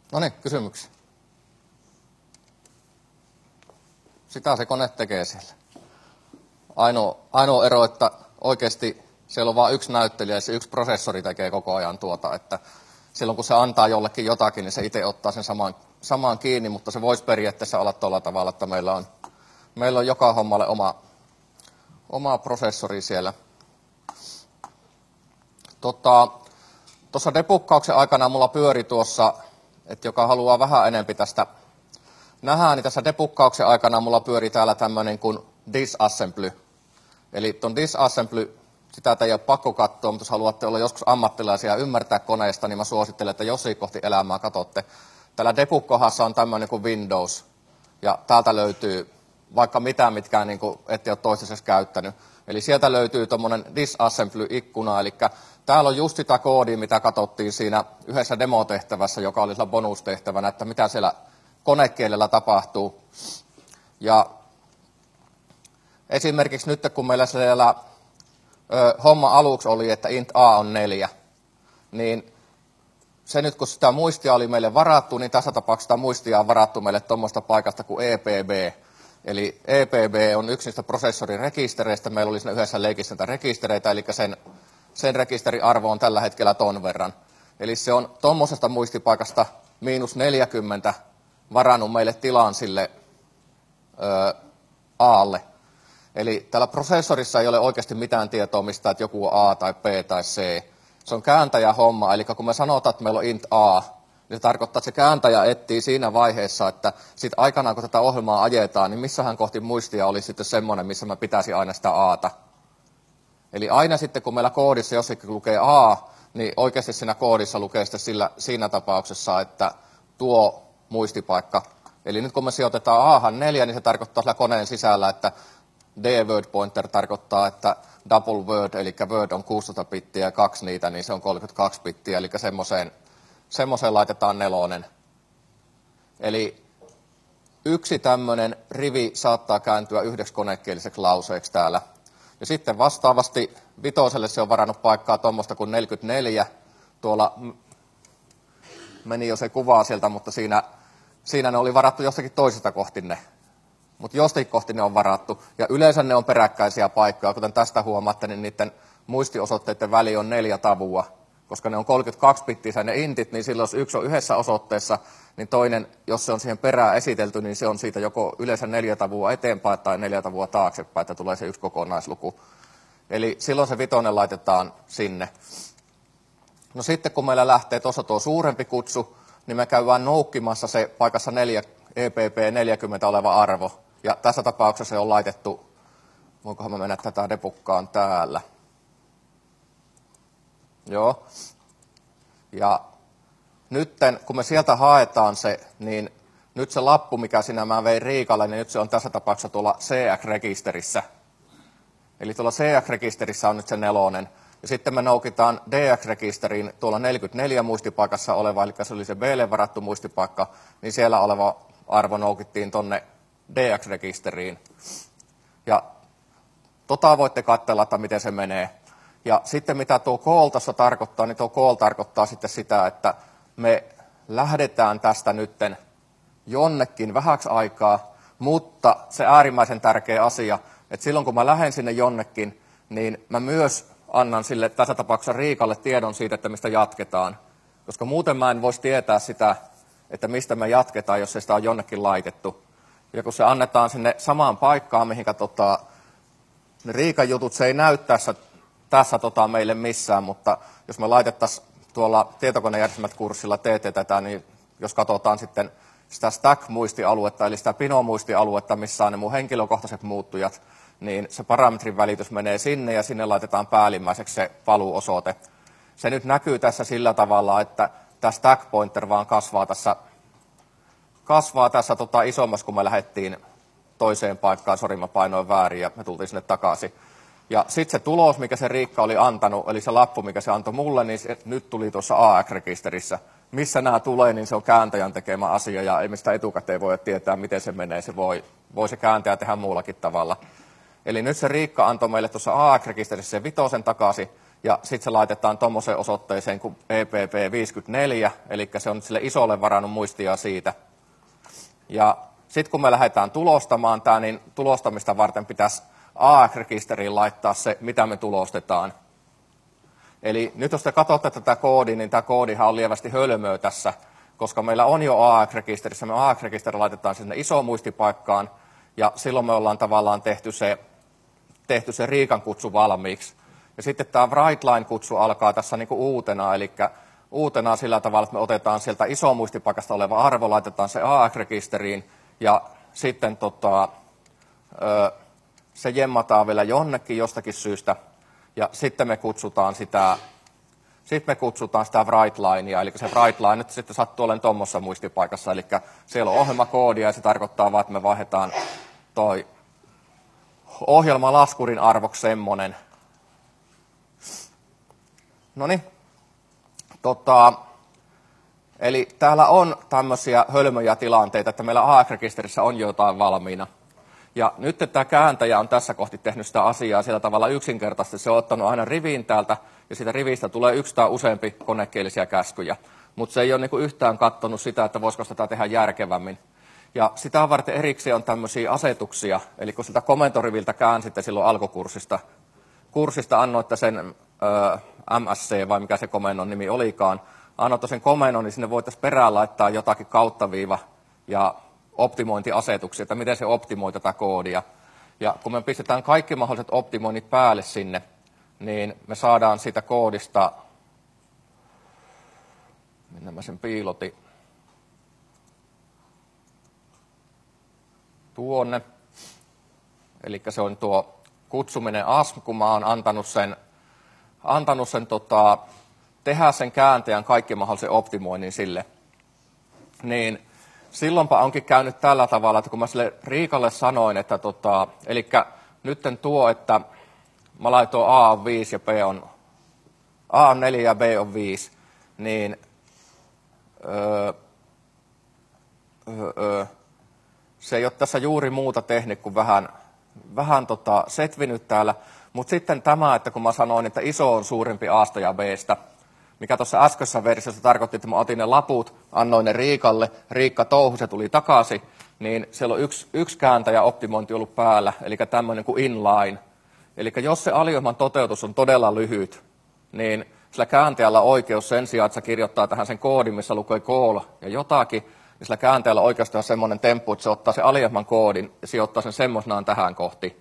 No niin, kysymyksiä. Sitä se kone tekee siellä. Ainoa, ainoa ero, että oikeasti siellä on vain yksi näyttelijä ja se yksi prosessori tekee koko ajan tuota, että silloin kun se antaa jollekin jotakin, niin se itse ottaa sen saman, samaan kiinni, mutta se voisi periaatteessa olla tuolla tavalla, että meillä on, meillä on joka hommalle oma, oma prosessori siellä. Tuossa tota, debuggauksen aikana mulla pyöri tuossa, että joka haluaa vähän enempi tästä nähdä, niin tässä debuggauksen aikana mulla pyöri täällä tämmöinen kuin disassembly. Eli tuon disassembly, sitä ei ole pakko katsoa, mutta jos haluatte olla joskus ammattilaisia ja ymmärtää koneesta, niin mä suosittelen, että jossain kohti elämää katsotte. Täällä debug-kohdassa on tämmöinen kuin Windows, ja täältä löytyy vaikka mitä, mitkä niin kuin ette ole toistaiseksi käyttänyt. Eli sieltä löytyy tuommoinen disassembly-ikkuna, eli täällä on just sitä koodia, mitä katsottiin siinä yhdessä demotehtävässä, joka oli sillä bonustehtävänä, että mitä siellä konekielellä tapahtuu. Ja esimerkiksi nyt, kun meillä siellä ö, homma aluksi oli, että int a on neljä, niin se nyt, kun sitä muistia oli meille varattu, niin tässä tapauksessa sitä muistia on varattu meille tuommoista paikasta kuin E P B. Eli E P B on yksi niistä prosessorin rekistereistä. Meillä oli siinä yhdessä leikissä näitä rekistereitä, eli sen, sen rekisterin arvo on tällä hetkellä ton verran. Eli se on tuommoisesta muistipaikasta miinus neljäkymmentä varannut meille tilaan sille ö, A:lle. Eli tällä prosessorissa ei ole oikeasti mitään tietoa mistä, että joku on A tai B tai C. Se on kääntäjähomma, eli kun me sanotaan, että meillä on int A, niin se tarkoittaa, että se kääntäjä etsii siinä vaiheessa, että sitten aikanaan kun tätä ohjelmaa ajetaan, niin missähän kohti muistia oli sitten semmoinen, missä mä pitäisi aina sitä A:ta. Eli aina sitten kun meillä koodissa jossakin lukee A, niin oikeasti siinä koodissa lukee sitten sillä, siinä tapauksessa, että tuo muistipaikka. Eli nyt kun me sijoitetaan A:han neljä, niin se tarkoittaa sillä koneen sisällä, että D-word pointer tarkoittaa, että double word, eli word on kuusitoista bittiä ja kaksi niitä, niin se on kolmekymmentäkaksi bittiä, eli semmoiseen, semmoiseen laitetaan nelonen. Eli yksi tämmöinen rivi saattaa kääntyä yhdeksi konekieliseksi lauseeksi täällä. Ja sitten vastaavasti vitoselle se on varannut paikkaa tuommoista kuin neljäkymmentäneljä. Tuolla meni jo se kuva sieltä, mutta siinä, siinä ne oli varattu jostakin toisesta kohti ne. Mutta jostakin kohti ne on varattu. Ja yleensä ne on peräkkäisiä paikkoja. Kuten tästä huomaatte, niin niiden muistiosoitteiden väli on neljä tavua. Koska ne on kolmekymmentäkaksi bittiä ne intit, niin silloin jos yksi on yhdessä osoitteessa, niin toinen, jos se on siihen perään esitelty, niin se on siitä joko yleensä neljä tavua eteenpäin tai neljä tavua taaksepäin, että tulee se yksi kokonaisluku. Eli silloin se vitonen laitetaan sinne. No sitten kun meillä lähtee tuossa tuo suurempi kutsu, niin me käydään noukkimassa se paikassa neljä, E P B neljäkymmentä oleva arvo. Ja tässä tapauksessa se on laitettu, voinkohan mä mennä tätä debuggaan täällä. Joo. Ja nytten, kun me sieltä haetaan se, niin nyt se lappu, mikä sinä mä vein Riikalle, niin nyt se on tässä tapauksessa tuolla C X-rekisterissä. Eli tuolla C X-rekisterissä on nyt se nelonen. Ja sitten me noukitaan D X-rekisteriin tuolla neljäkymmentäneljä muistipaikassa oleva, eli se oli se B:lle varattu muistipaikka, niin siellä oleva arvo noukittiin tonne D X-rekisteriin. Ja tota voitte katsella, että miten se menee. Ja sitten mitä tuo call tuossa tarkoittaa, niin tuo call tarkoittaa sitten sitä, että me lähdetään tästä nytten jonnekin vähäksi aikaa, mutta se äärimmäisen tärkeä asia, että silloin kun mä lähden sinne jonnekin, niin mä myös annan sille tässä tapauksessa Riikalle tiedon siitä, että mistä jatketaan. Koska muuten mä en voisi tietää sitä, että mistä me jatketaan, jos se sitä on jonnekin laitettu. Ja kun se annetaan sinne samaan paikkaan, mihin tota, ne Riikan jutut, se ei näy tässä, tässä tota, meille missään, mutta jos me laitettaisiin tuolla tietokonejärjestelmät-kurssilla T T tätä, niin jos katsotaan sitten sitä stack-muistialuetta, eli sitä pino-muistialuetta, missä on ne mun henkilökohtaiset muuttujat, niin se parametrin välitys menee sinne ja sinne laitetaan päällimmäiseksi se paluuosoite. Se nyt näkyy tässä sillä tavalla, että tämä stack pointer vaan kasvaa tässä, kasvaa tässä tota isommassa, kun me lähdettiin toiseen paikkaan. Sori, mä painoin väärin ja me tultiin sinne takaisin. Ja sitten se tulos, mikä se Riikka oli antanut, eli se lappu, mikä se antoi mulle, niin se nyt tuli tuossa A X-rekisterissä. Missä nämä tulee, niin se on kääntäjän tekemä asia, ja ei me sitä etukäteen voi tietää, miten se menee. Se voi, voi se kääntäjä tehdä muullakin tavalla. Eli nyt se Riikka antoi meille tuossa A X-rekisterissä sen vitosen takaisin, ja sitten se laitetaan tuommoiseen osoitteeseen kuin E P P viisikymmentäneljä, eli se on sille isolle varannut muistia siitä. Ja sitten kun me lähdetään tulostamaan tämä, niin tulostamista varten pitäisi A X-rekisteriin laittaa se, mitä me tulostetaan. Eli nyt jos te katsotte tätä koodia, niin tämä koodihan on lievästi hölmöä tässä, koska meillä on jo A X-rekisterissä, me A X-rekisteri laitetaan sinne isoon muistipaikkaan, ja silloin me ollaan tavallaan tehty se, tehty se Riikan kutsu valmiiksi. Ja sitten tämä WriteLine-kutsu alkaa tässä niinku uutena, eli uutena sillä tavalla, että me otetaan sieltä iso muistipaikasta oleva arvo, laitetaan se A X-rekisteriin, ja sitten tota, ö, se jemmataan vielä jonnekin jostakin syystä, ja sitten me kutsutaan sitä, sitten me kutsutaan sitä WriteLinea, eli se WriteLine nyt sitten sattuu olemaan tuommoisessa muistipaikassa, eli siellä on ohjelmakoodia, ja se tarkoittaa vaan, että me vaihdetaan toi ohjelmalaskurin arvoksi semmoinen. Noniin. Tota, eli täällä on tämmöisiä hölmöjä tilanteita, että meillä A X-rekisterissä on jotain valmiina. Ja nyt tämä kääntäjä on tässä kohti tehnyt sitä asiaa sillä tavalla yksinkertaisesti. Se on ottanut aina riviin täältä, ja siitä rivistä tulee yksi tai useampi konekielisiä käskyjä. Mutta se ei ole niinku yhtään katsonut sitä, että voisiko sitä tehdä järkevämmin. Ja sitä varten erikseen on tämmöisiä asetuksia, eli kun siltä komentoriviltä käänsitte silloin alkukurssista, kurssista annoitte sen ö, M S C, vai mikä se komennon nimi olikaan, annoitte sen komennon, niin sinne voitaisiin perään laittaa jotakin kauttaviiva ja optimointiasetuksia, että miten se optimoi tätä koodia. Ja kun me pistetään kaikki mahdolliset optimoinnit päälle sinne, niin me saadaan siitä koodista, minne mä sen piilotin, tuonne. Eli se on tuo kutsuminen A S M, kun mä oon antanut sen, antanut sen tota, tehdä sen kääntäjän kaikki mahdollisen optimoinnin sille. Niin silloinpa onkin käynyt tällä tavalla, että kun mä sille Riikalle sanoin, että tota, eli nytten tuo, että mä laitoin A on viisi ja B on, A on neljä ja B on viisi, niin öö, öö, se ei ole tässä juuri muuta tehnyt kuin vähän, vähän tota setvinyt täällä. Mutta sitten tämä, että kun mä sanoin, että iso on suurempi A:sta ja B:stä, mikä tuossa äskeisessä versiossa tarkoitti, että mä otin ne laput, annoin ne Riikalle, Riikka touhu, se tuli takaisin, niin siellä on yksi, yksi kääntäjä optimointi ollut päällä, eli tämmöinen kuin inline. Eli jos se aliohjelman toteutus on todella lyhyt, niin sillä kääntäjällä on oikeus sen sijaan, että se kirjoittaa tähän sen koodin, missä lukee call ja jotakin, niin sillä kääntäjällä on oikeus tehdä semmoinen temppu, että se ottaa sen aliohjelman koodin ja sijoittaa sen semmoisenaan tähän kohti.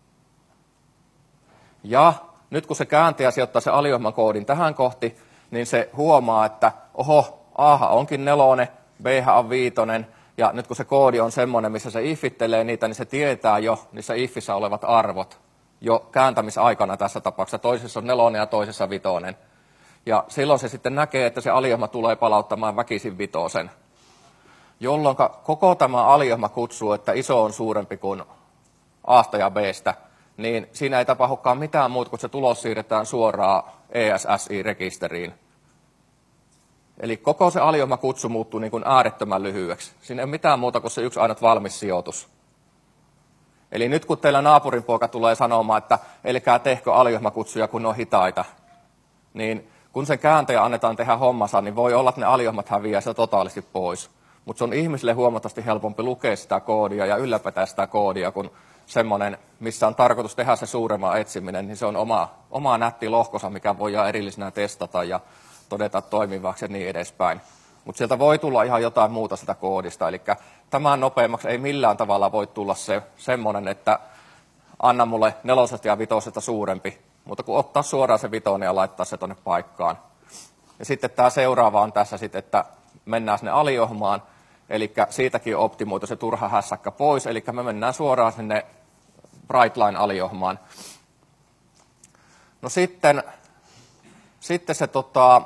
Ja nyt kun se kääntäjä sijoittaa sen aliohjelman koodin tähän kohti, niin se huomaa, että oho, A onkin nelonen, B on viitonen, ja nyt kun se koodi on semmoinen, missä se ifittelee niitä, niin se tietää jo niissä ifissä olevat arvot jo kääntämisaikana tässä tapauksessa. Toisessa on nelonen ja toisessa vitonen. Ja silloin se sitten näkee, että se aliohjelma tulee palauttamaan väkisin vitosen. Jolloin koko tämä aliohjelma kutsuu, että iso on suurempi kuin A:sta ja B:stä, niin siinä ei tapahdukaan mitään muuta, kun se tulos siirretään suoraan E S S I-rekisteriin. Eli koko se aliohjelmakutsu muuttuu niin kuin äärettömän lyhyeksi. Siinä ei ole mitään muuta kuin se yksi ainut valmis sijoitus. Eli nyt kun teillä naapurin poika tulee sanomaan, että älkää tehkö aliohjelmakutsuja, kun ne on hitaita, niin kun sen kääntäjä annetaan tehdä hommansa, niin voi olla, että ne aliohjelmat häviää sitä totaalisesti pois. Mutta se on ihmisille huomattavasti helpompi lukea sitä koodia ja ylläpitää sitä koodia, kun semmoinen, missä on tarkoitus tehdä se suuremman etsiminen, niin se on oma, oma nätti lohkosa, mikä voidaan erillisenä testata ja todeta toimivaksi ja niin edespäin. Mutta sieltä voi tulla ihan jotain muuta sitä koodista, eli tämän nopeammaksi ei millään tavalla voi tulla se semmoinen, että anna mulle nelosesta ja vitosesta suurempi, mutta kun ottaa suoraan se vitonen ja laittaa se tuonne paikkaan. Ja sitten tämä seuraava on tässä sitten, että mennään sinne aliohjelmaan, eli siitäkin on optimoitu se turha hässäkkä pois, eli me mennään suoraan sinne WriteLine-aliohjelmaan. No sitten, sitten se tota,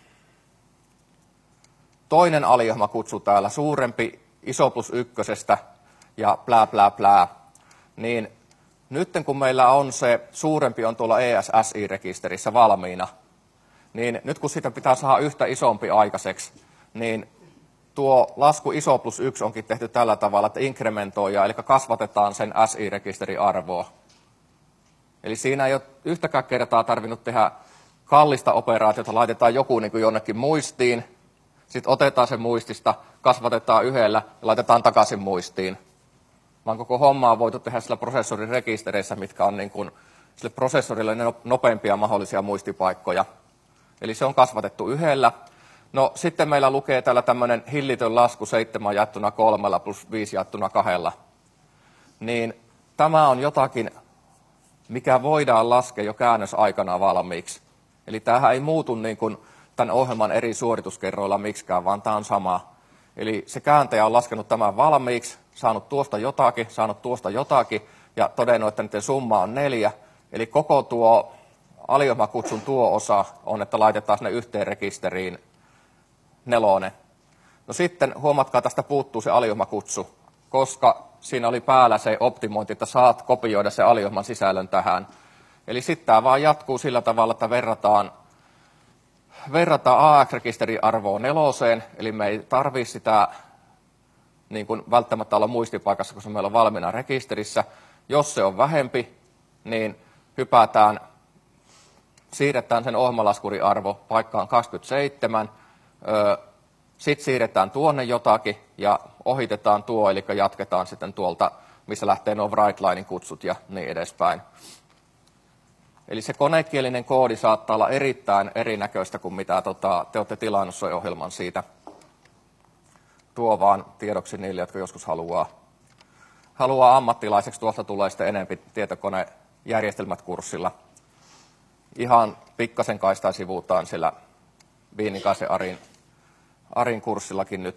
toinen aliohjelmakutsu täällä, suurempi iso plus ykkösestä ja plää plää plää, niin nyt kun meillä on se suurempi on tuolla E S S I-rekisterissä valmiina, niin nyt kun sitä pitää saada yhtä isompi aikaiseksi, niin tuo lasku iso plus yksi onkin tehty tällä tavalla, että inkrementoidaan, eli kasvatetaan sen S I-rekisterin arvoa. Eli siinä ei ole yhtäkään kertaa tarvinnut tehdä kallista operaatiota, laitetaan joku niin kuin jonnekin muistiin, sitten otetaan se muistista, kasvatetaan yhdellä ja laitetaan takaisin muistiin. Vaan koko homma on voitu tehdä sillä prosessorin rekistereissä, mitkä on niin kuin sille prosessorille ne nopeimpia mahdollisia muistipaikkoja. Eli se on kasvatettu yhdellä. No sitten meillä lukee täällä tämmöinen hillitön lasku seitsemän jaettuna kolmella plus viisi jaettuna kahdella. Niin tämä on jotakin, mikä voidaan laskea jo käännösaikana valmiiksi. Eli tämähän ei muutu niin kuin tämän ohjelman eri suorituskerroilla miksikään, vaan tämä on sama. Eli se kääntäjä on laskenut tämän valmiiksi, saanut tuosta jotakin, saanut tuosta jotakin ja todennut, että niiden summa on neljä. Eli koko tuo aliohjelmakutsun tuo osa on, että laitetaan sinne yhteen rekisteriin nelonen. No sitten huomatkaa, tästä puuttuu se aliohjelmakutsu, koska siinä oli päällä se optimointi, että saat kopioida se aliohjelman sisällön tähän. Eli sitten tämä vaan jatkuu sillä tavalla, että verrataan, verrataan A X-rekisterin arvoa neloseen, eli me ei tarvitse sitä niin kuin välttämättä olla muistipaikassa, koska meillä on valmiina rekisterissä. Jos se on vähempi, niin hypätään, siirretään sen ohjelmalaskurin arvo paikkaan kaksikymmentäseitsemän, sitten siirretään tuonne jotakin ja ohitetaan tuo, eli jatketaan sitten tuolta, missä lähtee nuo write-linein kutsut ja niin edespäin. Eli se konekielinen koodi saattaa olla erittäin erinäköistä kuin mitä tota, te olette tilannut sen ohjelman siitä. Tuo vaan tiedoksi niille, jotka joskus haluaa, haluaa ammattilaiseksi. Tuosta tulee sitten enemmän tietokonejärjestelmät kurssilla. Ihan pikkasen kaistaan sivuutaan sillä Viinikaisen Arin, Arin kurssillakin nyt.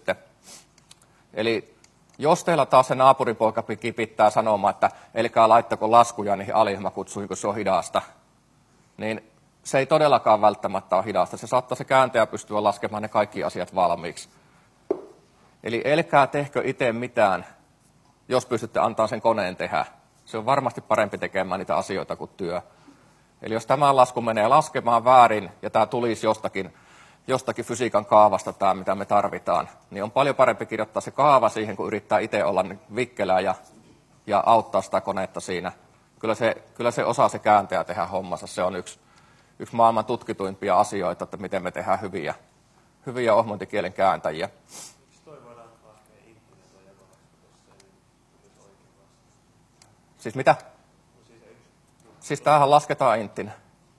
Eli jos teillä taas se naapuripoika kipittää sanomaan, että elkää laittako laskuja niihin aliohjelmakutsuihin, kun se on hidasta, niin se ei todellakaan välttämättä ole hidasta. Se saattaa se kääntäjä pystyä laskemaan ne kaikki asiat valmiiksi. Eli elkää tehkö itse mitään, jos pystytte antamaan sen koneen tehdä. Se on varmasti parempi tekemään niitä asioita kuin työ. Eli jos tämä lasku menee laskemaan väärin ja tämä tulisi jostakin, jostakin fysiikan kaavasta, tämä mitä me tarvitaan, niin on paljon parempi kirjoittaa se kaava siihen, kun yrittää itse olla vikkelää ja, ja auttaa sitä konetta siinä. Kyllä se, kyllä se osaa se kääntäjä tehdä hommansa. Se on yksi, yksi maailman tutkituimpia asioita, että miten me tehdään hyviä, hyviä ohjelmointikielen kääntäjiä. Siis mitä? Siis tämähän lasketaan inttinä.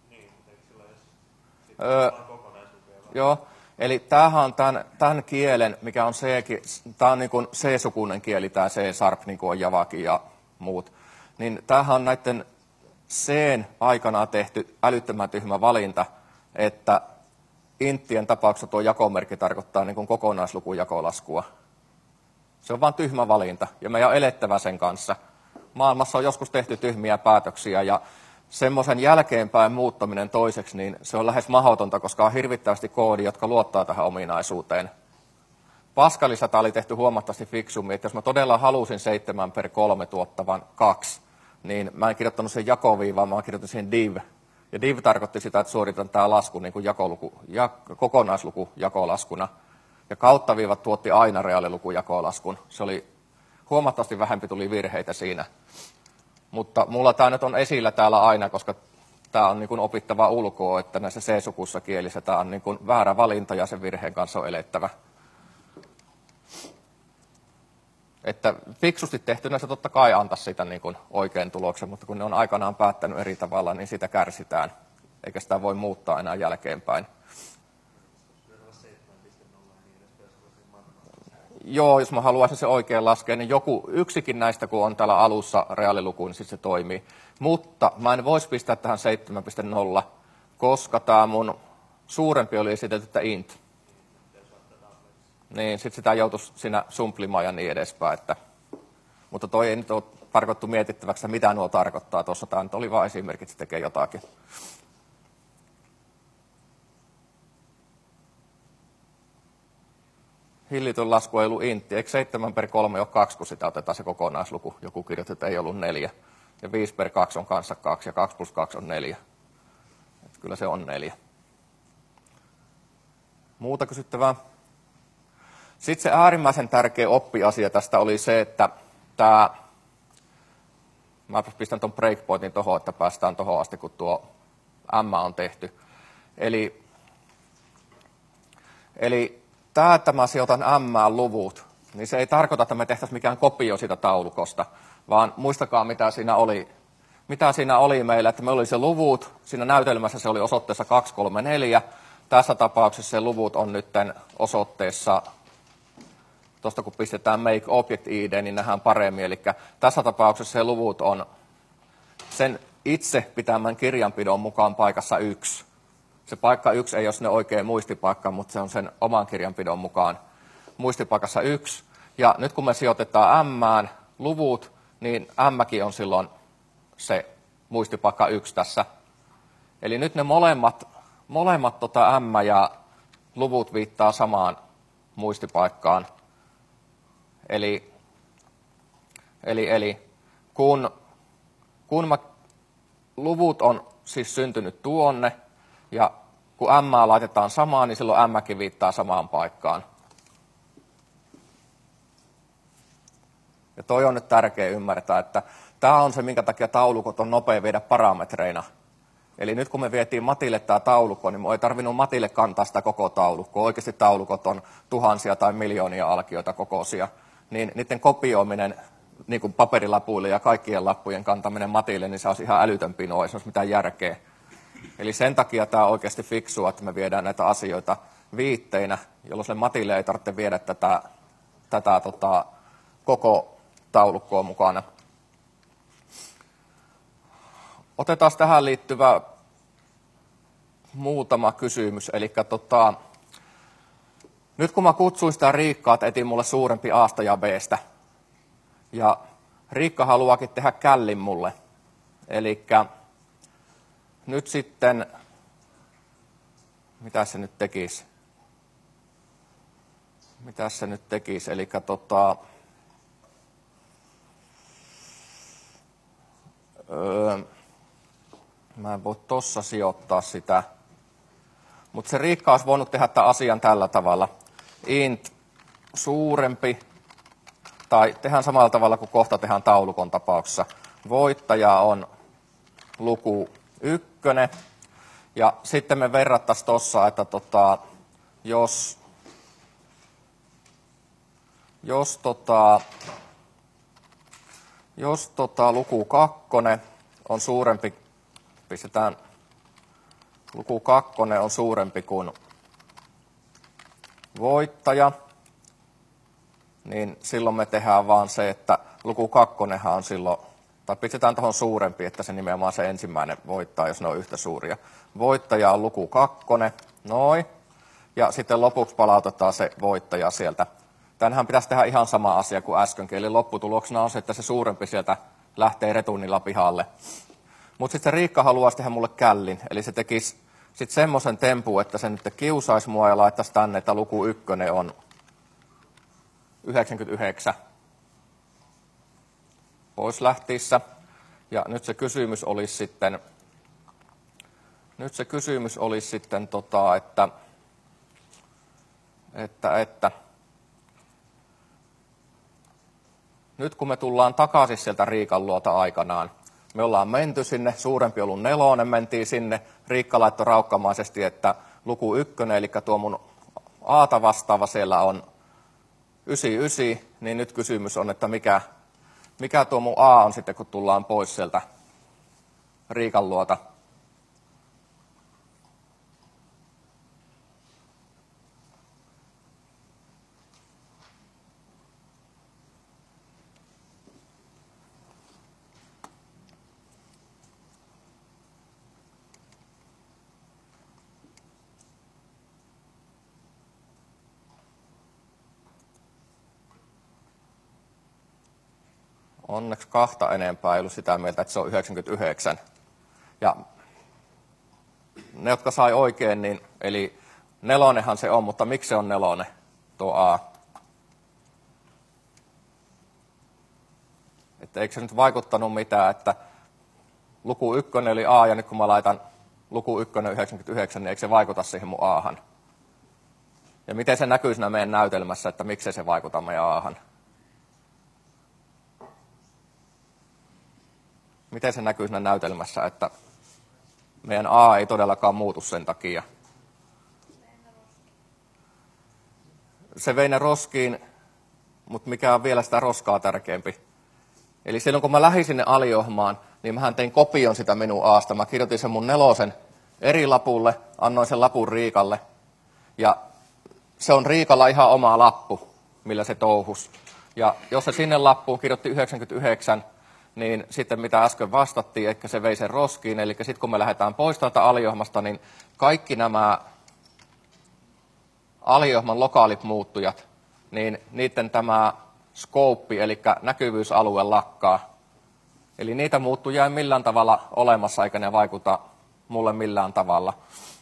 Öö, joo, eli tämähän on tämän, tämän kielen, mikä on C, tämä on niin kuin C-sukuinen kieli, tämä C-sharp, niin kuin on Javakin ja muut. Niin tämähän on näiden C:n aikanaan tehty älyttömän tyhmä valinta, että inttien tapauksessa tuo jakomerkki tarkoittaa niin kuin kokonaislukujakolaskua. Se on vain tyhmä valinta, ja meidän on elettävä sen kanssa. Maailmassa on joskus tehty tyhmiä päätöksiä, ja semmoisen jälkeenpäin muuttaminen toiseksi, niin se on lähes mahdotonta, koska on hirvittävästi koodi, jotka luottaa tähän ominaisuuteen. Pascalissa tämä oli tehty huomattavasti fiksummin, että jos mä todella halusin seitsemän per kolme tuottavan kaksi, niin mä en kirjoittanut sen jakoviivaan, mä kirjoitin sen div. Ja div tarkoitti sitä, että suoritan tämä lasku niin kuin jakoluku, jak, kokonaisluku jakolaskuna. Ja kauttaviivat tuotti aina reaalilukujakolaskun. Se oli huomattavasti vähempi tuli virheitä siinä. Mutta mulla tämä nyt on esillä täällä aina, koska tämä on niin kuin opittava ulkoa, että näissä C-sukussa kielissä tämä on niin kuin väärä valinta ja sen virheen kanssa on elettävä. Että fiksusti tehtynä se totta kai antaisi sitä niin kuin oikein tuloksen, mutta kun ne on aikanaan päättänyt eri tavalla, niin sitä kärsitään. Eikä sitä voi muuttaa enää jälkeenpäin. Joo, jos mä haluaisin se oikein laskea, niin joku, yksikin näistä, kun on täällä alussa reaaliluku, niin sitten se toimii. Mutta mä en voisi pistää tähän seitsemän piste nolla, koska tämä mun suurempi oli esitelty, että int. Niin, sitten sitä joutuisi siinä sumplimaan ja niin edespäin. Että. Mutta toi ei nyt ole tarkoittu mietittäväksi, mitä nuo tarkoittaa. Tuossa tämä nyt oli vain esimerkki, että se tekee jotakin. Hillitön lasku ei ollut intti. Eikö seitsemän per kolme ole kaksi, kun sitä otetaan se kokonaisluku? Joku kirjoitti, että ei ollut neljä. Ja viisi per kaksi on kanssa kaksi ja kaksi plus kaksi on neljä. Että kyllä se on neljä. Muuta kysyttävää? Sitten se äärimmäisen tärkeä oppiasia tästä oli se, että tämä, mä pistän tuon breakpointin tuohon, että päästään tuohon asti, kun tuo M on tehty. Eli, eli tämä, että mä sijoitan M-luvut, niin se ei tarkoita, että me tehtäisiin mikään kopio siitä taulukosta, vaan muistakaa, mitä siinä oli. Mitä siinä oli meillä, että me oli se luvut, siinä näytelmässä se oli osoitteessa kaksi kolme neljä, tässä tapauksessa se luvut on nyt osoitteessa, tuosta kun pistetään make object I D, niin nähdään paremmin, eli tässä tapauksessa se luvut on sen itse pitämän kirjanpidon mukaan paikassa yksi. Se paikka yksi ei ole sinne oikea muistipaikka, mutta se on sen oman kirjanpidon mukaan muistipaikassa yksi. Ja nyt kun me sijoitetaan M:ään luvut, niin M:kin on silloin se muistipaikka yksi tässä. Eli nyt ne molemmat, molemmat tota M ja luvut viittaa samaan muistipaikkaan. Eli, eli, eli kun, kun mä, luvut on siis syntynyt tuonne, ja kun M laitetaan samaan, niin silloin M:kin viittaa samaan paikkaan. Ja toi on nyt tärkeä ymmärtää, että tämä on se, minkä takia taulukot on nopea viedä parametreina. Eli nyt kun me vietiin Matille tämä taulukko, niin me ei tarvinnut Matille kantaa sitä koko taulukkoa. Oikeasti taulukot on tuhansia tai miljoonia alkioita kokoisia. Niin niiden kopioiminen niin kuin paperilapuille ja kaikkien lappujen kantaminen Matille, niin se olisi ihan älytön pino, ei se olisi mitään järkeä. Eli sen takia tämä on oikeasti fiksua, että me viedään näitä asioita viitteinä, jolloin sille Matille ei tarvitse viedä tätä, tätä tota, koko taulukkoa mukana. Otetaan tähän liittyvä muutama kysymys. Eli tota, nyt kun mä kutsuin sitä Riikkaa, että etin mulle suurempi A:sta ja B:stä. Ja Riikka haluaakin tehdä källin mulle. Eli nyt sitten, mitä se nyt tekisi? Mitä se nyt tekisi? Eli tota, öö, mä en voi tossa sijoittaa sitä. Mutta se Riikka olisi voinut tehdä tämän asian tällä tavalla. Int suurempi, tai tehdään samalla tavalla kuin kohta tehdään taulukon tapauksessa. Voittaja on luku ykkönen. Ja sitten me verrattaisiin tuossa, että tota, jos, jos, tota, jos tota, luku kakkonen on suurempi, pistetään luku kakkonen on suurempi kuin voittaja, niin silloin me tehdään vaan se, että luku kakkonenhan on silloin, tai pistetään tuohon suurempi, että se nimenomaan se ensimmäinen voittaa, jos ne on yhtä suuria. Voittaja on luku kakkonen, noin, ja sitten lopuksi palautetaan se voittaja sieltä. Tänhän pitäisi tehdä ihan sama asia kuin äskenkin, eli lopputuloksena on se, että se suurempi sieltä lähtee retunnilla pihalle. Mutta sitten Riikka haluaisi tehdä mulle källin, eli se tekisi sitten semmoisen tempun, että se nyt kiusaisi mua ja laittaisi tänne, että luku ykkönen on yhdeksänkymmentäyhdeksän pois lähtiessä. Ja nyt se kysymys olisi sitten, nyt se kysymys olisi sitten tota, että, että, että nyt kun me tullaan takaisin sieltä Riikan luota aikanaan, me ollaan menty sinne, suurempi ollut nelonen, mentiin sinne, Riikka laittoi raukkamaisesti, että luku ykkönen, eli tuo mun Aata vastaava siellä on yhdeksänkymmentäyhdeksän, niin nyt kysymys on, että mikä, mikä tuo mun A on sitten, kun tullaan pois sieltä Riikan luota. Onneksi kahta enempää ei ollut sitä mieltä, että se on yhdeksänkymmentäyhdeksän. Ja ne, jotka sai oikein, niin, eli nelonenhan se on, mutta miksi se on nelonen, tuo A? Että eikö se nyt vaikuttanut mitään, että luku ykkönen oli A, ja nyt kun mä laitan luku ykkönen yhdeksänkymmentäyhdeksän, niin eikö se vaikuta siihen mun Ahan? Ja miten se näkyy siinä meidän näytelmässä, että miksei se vaikuta meidän Ahan? Miten se näkyy siinä näytelmässä, että meidän A ei todellakaan muutu sen takia. Se vei ne roskiin, mutta mikä on vielä sitä roskaa tärkeämpi. Eli silloin kun mä lähdin sinne aliohmaan, niin mähän tein kopion sitä minun Aasta. Mä kirjoitin sen mun nelosen eri lapulle, annoin sen lapun Riikalle. Ja se on Riikalla ihan oma lappu, millä se touhus. Ja jos se sinne lappuun kirjoitti yhdeksänkymmentäyhdeksän, niin sitten mitä äsken vastattiin, että se vei sen roskiin. Eli sitten kun me lähdetään pois täältä aliohmasta, niin kaikki nämä aliohman lokaalit muuttujat, niin niiden tämä scope, eli näkyvyysalue lakkaa. Eli niitä muuttujia ei millään tavalla olemassa, eikä ne vaikuta mulle millään tavalla.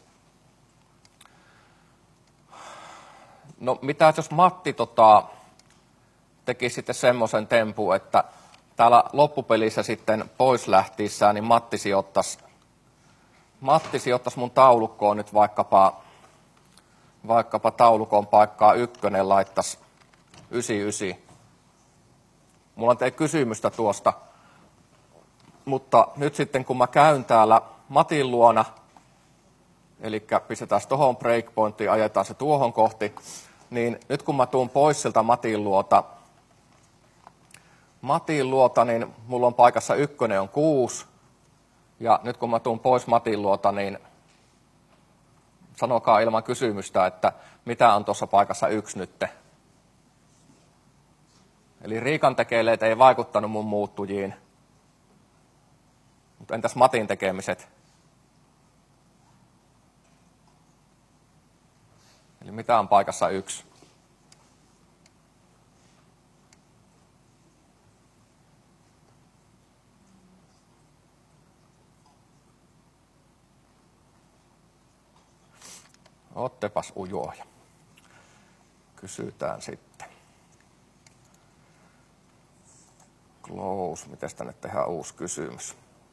No mitä jos Matti tota, teki sitten semmoisen tempun, että täällä loppupelissä sitten pois lähtiessään, niin Matti sijoittaisi, Matti sijoittaisi mun taulukkoon nyt vaikkapa, vaikkapa taulukon paikkaa ykkönen, laittaisi yhdeksänkymmentäyhdeksän. Mulla on teille kysymystä tuosta, mutta nyt sitten kun mä käyn täällä Matin luona, eli pistetään se tuohon breakpointtiin, ajetaan se tuohon kohti, niin nyt kun mä tuun pois siltä Matin luota, Matin luota, niin mulla on paikassa ykkönen on kuusi, ja nyt kun mä tuun pois Matin luota, niin sanokaa ilman kysymystä, että mitä on tuossa paikassa yksi nytte. Eli Riikan tekeleet ei vaikuttanut mun muuttujiin. Mutta entäs Matin tekemiset? Eli mitä on paikassa yksi? Ottepas ujoja. Kysytään sitten. Close. Miten tänne tehdään uusi kysymys?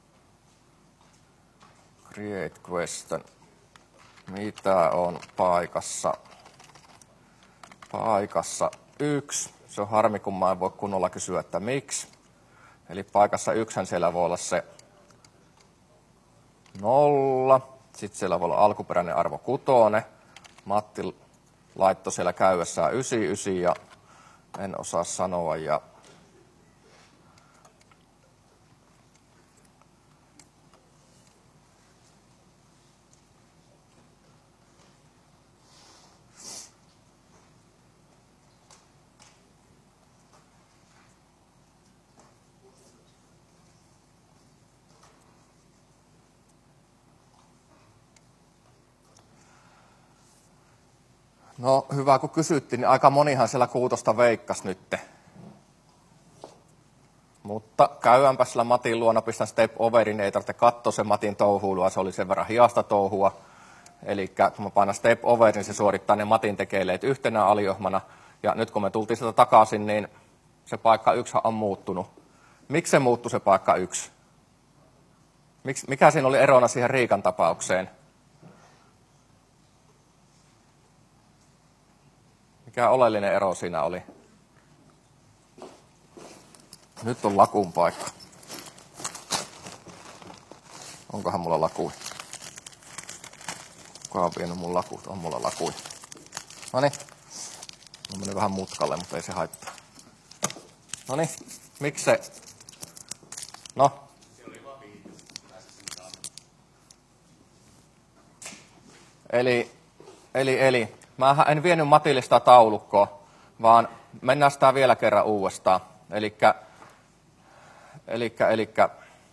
Create question. Mitä on paikassa? Paikassa yksi. Se on harmi, kun mä en voi kunnolla kysyä, että miksi. Eli paikassa yksihän siellä voi olla se nolla. Sitten siellä voi olla alkuperäinen arvo kutonen. Matti laittoi siellä käydessään yhdeksänkymmentäyhdeksän ja en osaa sanoa. Ja no hyvä, kun kysyttiin, niin aika monihan siellä kuutosta veikkas nytte. Mutta käydäänpä sillä Matin luona, pistän step overin, ei tarvitse katsoa se Matin touhuilua, se oli sen verran hiasta touhua. Eli kun mä painan step overin, niin se suorittaa ne Matin tekeleet yhtenä aliohmana. Ja nyt kun me tultiin sitä takaisin, niin se paikka yksi on muuttunut. Miksi se muuttui se paikka yksi? Miks, mikä siinä oli erona siihen Riikan tapaukseen? Mikä oleellinen ero siinä oli? Nyt on lakun paikka. Onkohan mulla lakui? Kuka on vienyt mun lakut? On mulla lakui. Noniin. Mä menin vähän mutkalle, mutta ei se haittaa. Noniin. Miksi se? No. Eli, eli, eli. Mä en vienyt Matille sitä taulukkoa, vaan mennään sitä vielä kerran uudestaan. Elikkä, elikkä, elikkä.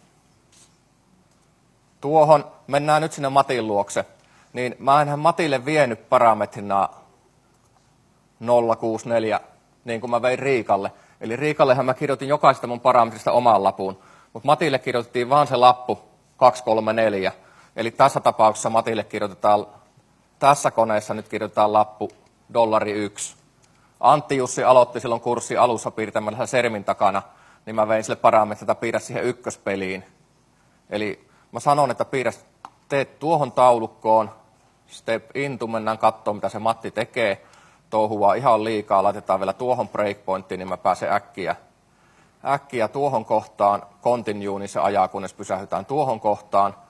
Tuohon, mennään nyt sinne Matin luokse, niin mä enhän Matille vienyt parametrina nolla kuusi neljä, niin kuin mä vein Riikalle. Eli Riikallehan mä kirjoitin jokaisesta mun parametrista oman lapun, mutta Matille kirjoitettiin vaan se lappu kaksi kolme neljä. Eli tässä tapauksessa Matille kirjoitetaan, tässä koneessa nyt kirjoitetaan lappu dollari yksi. Antti Jussi aloitti silloin kurssin alussa piirtämällä sermin takana, niin mä vein sille parametrita piirrä siihen ykköspeliin. Eli mä sanon, että piirrä, teet tuohon taulukkoon, step into, mennään katsomaan mitä se Matti tekee. Touhua ihan liikaa, laitetaan vielä tuohon breakpointtiin, niin mä pääsen äkkiä, äkkiä tuohon kohtaan. Continue, niin se ajaa, kunnes pysähytään tuohon kohtaan.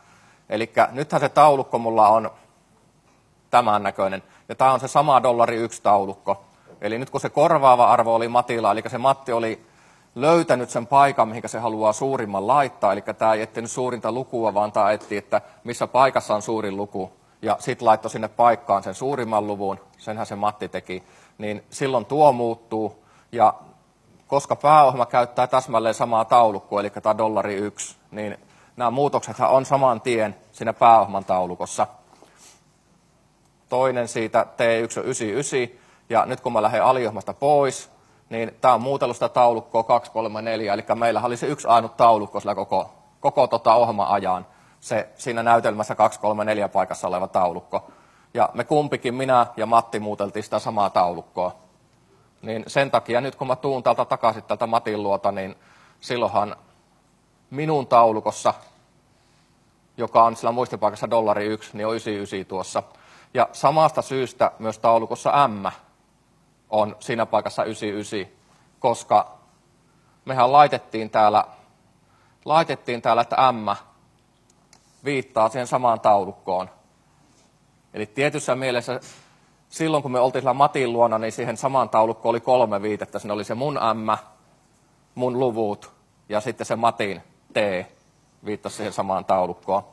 Eli nythän se taulukko mulla on tämän näköinen. Ja tämä on se sama dollari yksi taulukko. Eli nyt kun se korvaava arvo oli Matilla, eli se Matti oli löytänyt sen paikan, mihin se haluaa suurimman laittaa. Eli tämä ei etsinyt suurinta lukua, vaan tämä etsi, että missä paikassa on suurin luku. Ja sitten laittoi sinne paikkaan sen suurimman luvun, senhän se Matti teki. Niin silloin tuo muuttuu. Ja koska pääohjelma käyttää täsmälleen samaa taulukkoa, eli tämä dollari yksi, niin nämä muutoksethan on saman tien siinä pääohjelman taulukossa. Toinen siitä T yksi on yhdeksänkymmentäyhdeksän, ja nyt kun mä lähden aliohjelmasta pois, niin tämä on muutellut sitä taulukkoa kaksi kolme neljä, eli meillä oli se yksi ainut taulukko sillä koko, koko tota ohjelman ajan, se siinä näytelmässä kaksi kolme neljä paikassa oleva taulukko. Ja me kumpikin, minä ja Matti, muuteltiin sitä samaa taulukkoa. Niin sen takia nyt kun mä tuun täältä takaisin tältä Matin luota, niin silloinhan minun taulukossa, joka on sillä muistipaikassa dollari yksi, niin on yhdeksänkymmentäyhdeksän tuossa. Ja samasta syystä myös taulukossa M on siinä paikassa yhdeksänkymmentäyhdeksän, koska mehän laitettiin täällä, laitettiin täällä, että M viittaa siihen samaan taulukkoon. Eli tietyssä mielessä silloin, kun me oltiin sillä Matin luona, niin siihen samaan taulukkoon oli kolme viitettä. Siinä oli se mun M, mun luvut ja sitten se Matin T viittasi siihen samaan taulukkoon.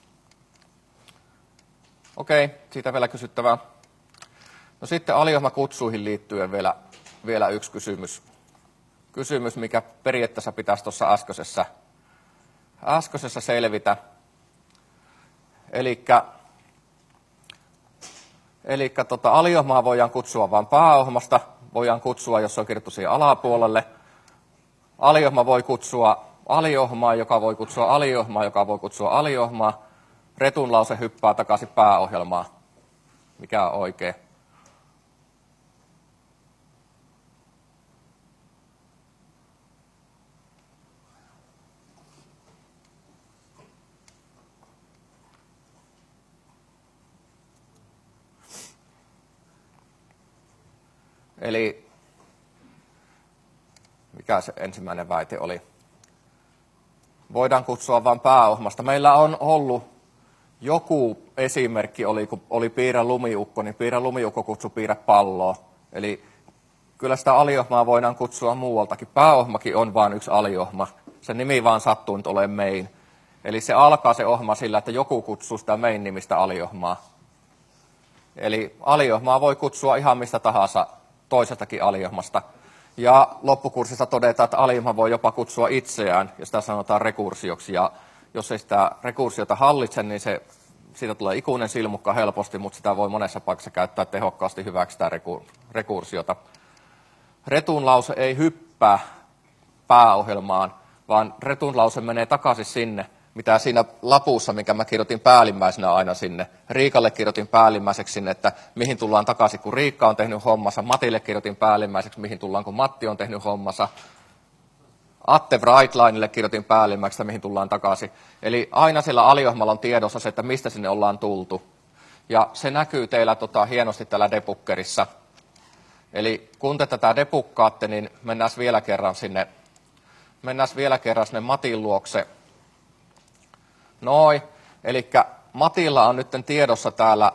Okei, siitä vielä kysyttävää. No sitten aliohjelmakutsuihin liittyen vielä, vielä yksi kysymys. Kysymys, mikä periaatteessa pitäisi tuossa äskeisessä, äskeisessä selvitä. Elikkä, elikkä tota, aliohjelmaa voidaan kutsua vain pääohjelmasta, voidaan kutsua, jos se on kirjoittu siihen alapuolelle. Aliohjelma voi kutsua aliohjelmaa, joka voi kutsua aliohjelmaa, joka voi kutsua aliohjelmaa. Retunlause hyppää takaisin pääohjelmaan. Mikä on oikein? Eli mikä se ensimmäinen väite oli? Voidaan kutsua vain pääohjelmasta. Meillä on ollut joku esimerkki, oli, kun oli piirrä lumiukko, niin piirrä lumiukko kutsui piirrä palloa. Eli kyllä sitä aliohjelmaa voidaan kutsua muualtakin. Pääohjelmakin on vain yksi aliohjelma. Sen nimi vaan sattuu nyt olemaan main. Eli se alkaa se ohjelma sillä, että joku kutsuu sitä main-nimistä aliohjelmaa. Eli aliohjelmaa voi kutsua ihan mistä tahansa toisestakin aliohjelmasta. Ja loppukurssissa todetaan, että aliohjelma voi jopa kutsua itseään, ja sitä sanotaan rekursioksi. Ja jos ei sitä rekursiota hallitse, niin se, siitä tulee ikuinen silmukka helposti, mutta sitä voi monessa paikassa käyttää tehokkaasti hyväksi sitä rekursiota. Retunlause ei hyppää pääohjelmaan, vaan retunlause menee takaisin sinne, mitä siinä lapussa, minkä mä kirjoitin päällimmäisenä aina sinne. Riikalle kirjoitin päällimmäiseksi sinne, että mihin tullaan takaisin, kun Riikka on tehnyt hommansa. Matille kirjoitin päällimmäiseksi, mihin tullaan, kun Matti on tehnyt hommansa. Atte Brightlinelle kirjoitin päällimmäiseksi, mihin tullaan takaisin. Eli aina siellä aliohjelmalla on tiedossa se, että mistä sinne ollaan tultu. Ja se näkyy teillä tota, hienosti täällä debuggerissa. Eli kun te tätä debuggaatte, niin mennään vielä kerran sinne, mennään vielä kerran sinne Matin luokse. Noin, eli Matilla on nyt tiedossa täällä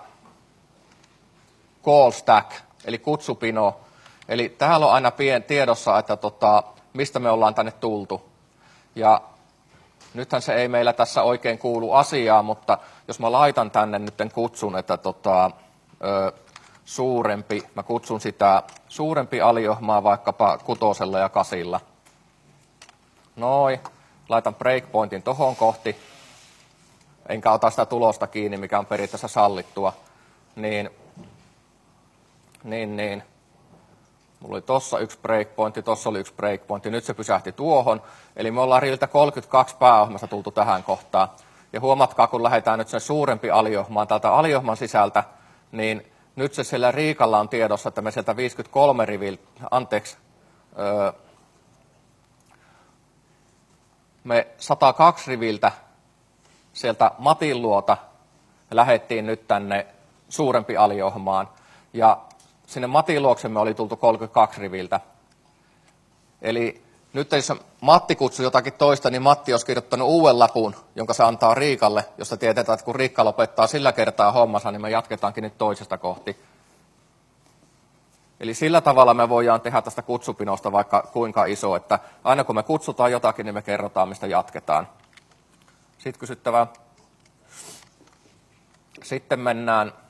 call stack, eli kutsupino. Eli täällä on aina pien tiedossa, että tota, mistä me ollaan tänne tultu. Ja nythän se ei meillä tässä oikein kuulu asiaan, mutta jos mä laitan tänne nyt kutsun, että tota, ö, suurempi, mä kutsun sitä suurempi aliohjelmaa vaikkapa kutosella ja kasilla. Noin, laitan breakpointin tohon kohti. Enkä ota sitä tulosta kiinni, mikä on periaatteessa sallittua, niin, niin, niin. Mulla oli tossa yksi breakpointti, tossa oli yksi breakpointti, nyt se pysähti tuohon. Eli me ollaan riiltä kolmekymmentäkaksi pääohjelmasta tultu tähän kohtaan. Ja huomatkaa, kun lähdetään nyt sen suurempi aliohjelmaan täältä aliohjelman sisältä, niin nyt se siellä Riikalla on tiedossa, että me sieltä viisikymmentäkolme riviltä, anteeksi, öö, me sata kaksi riviltä, sieltä Matin luota lähdettiin nyt tänne suurempi aliohjelmaan. Ja sinne Matin luokse me oli tultu kolmekymmentäkaksi riviltä. Eli Nyt jos Matti kutsui jotakin toista, niin Matti olisi kirjoittanut uuden lapun, jonka se antaa Riikalle, josta tiedetään, että kun Riikka lopettaa sillä kertaa hommansa, niin me jatketaankin nyt toisesta kohti. Eli sillä tavalla me voidaan tehdä tästä kutsupinosta vaikka kuinka iso, että aina kun me kutsutaan jotakin, niin me kerrotaan, mistä jatketaan. Sitten kysyttävää. Sitten mennään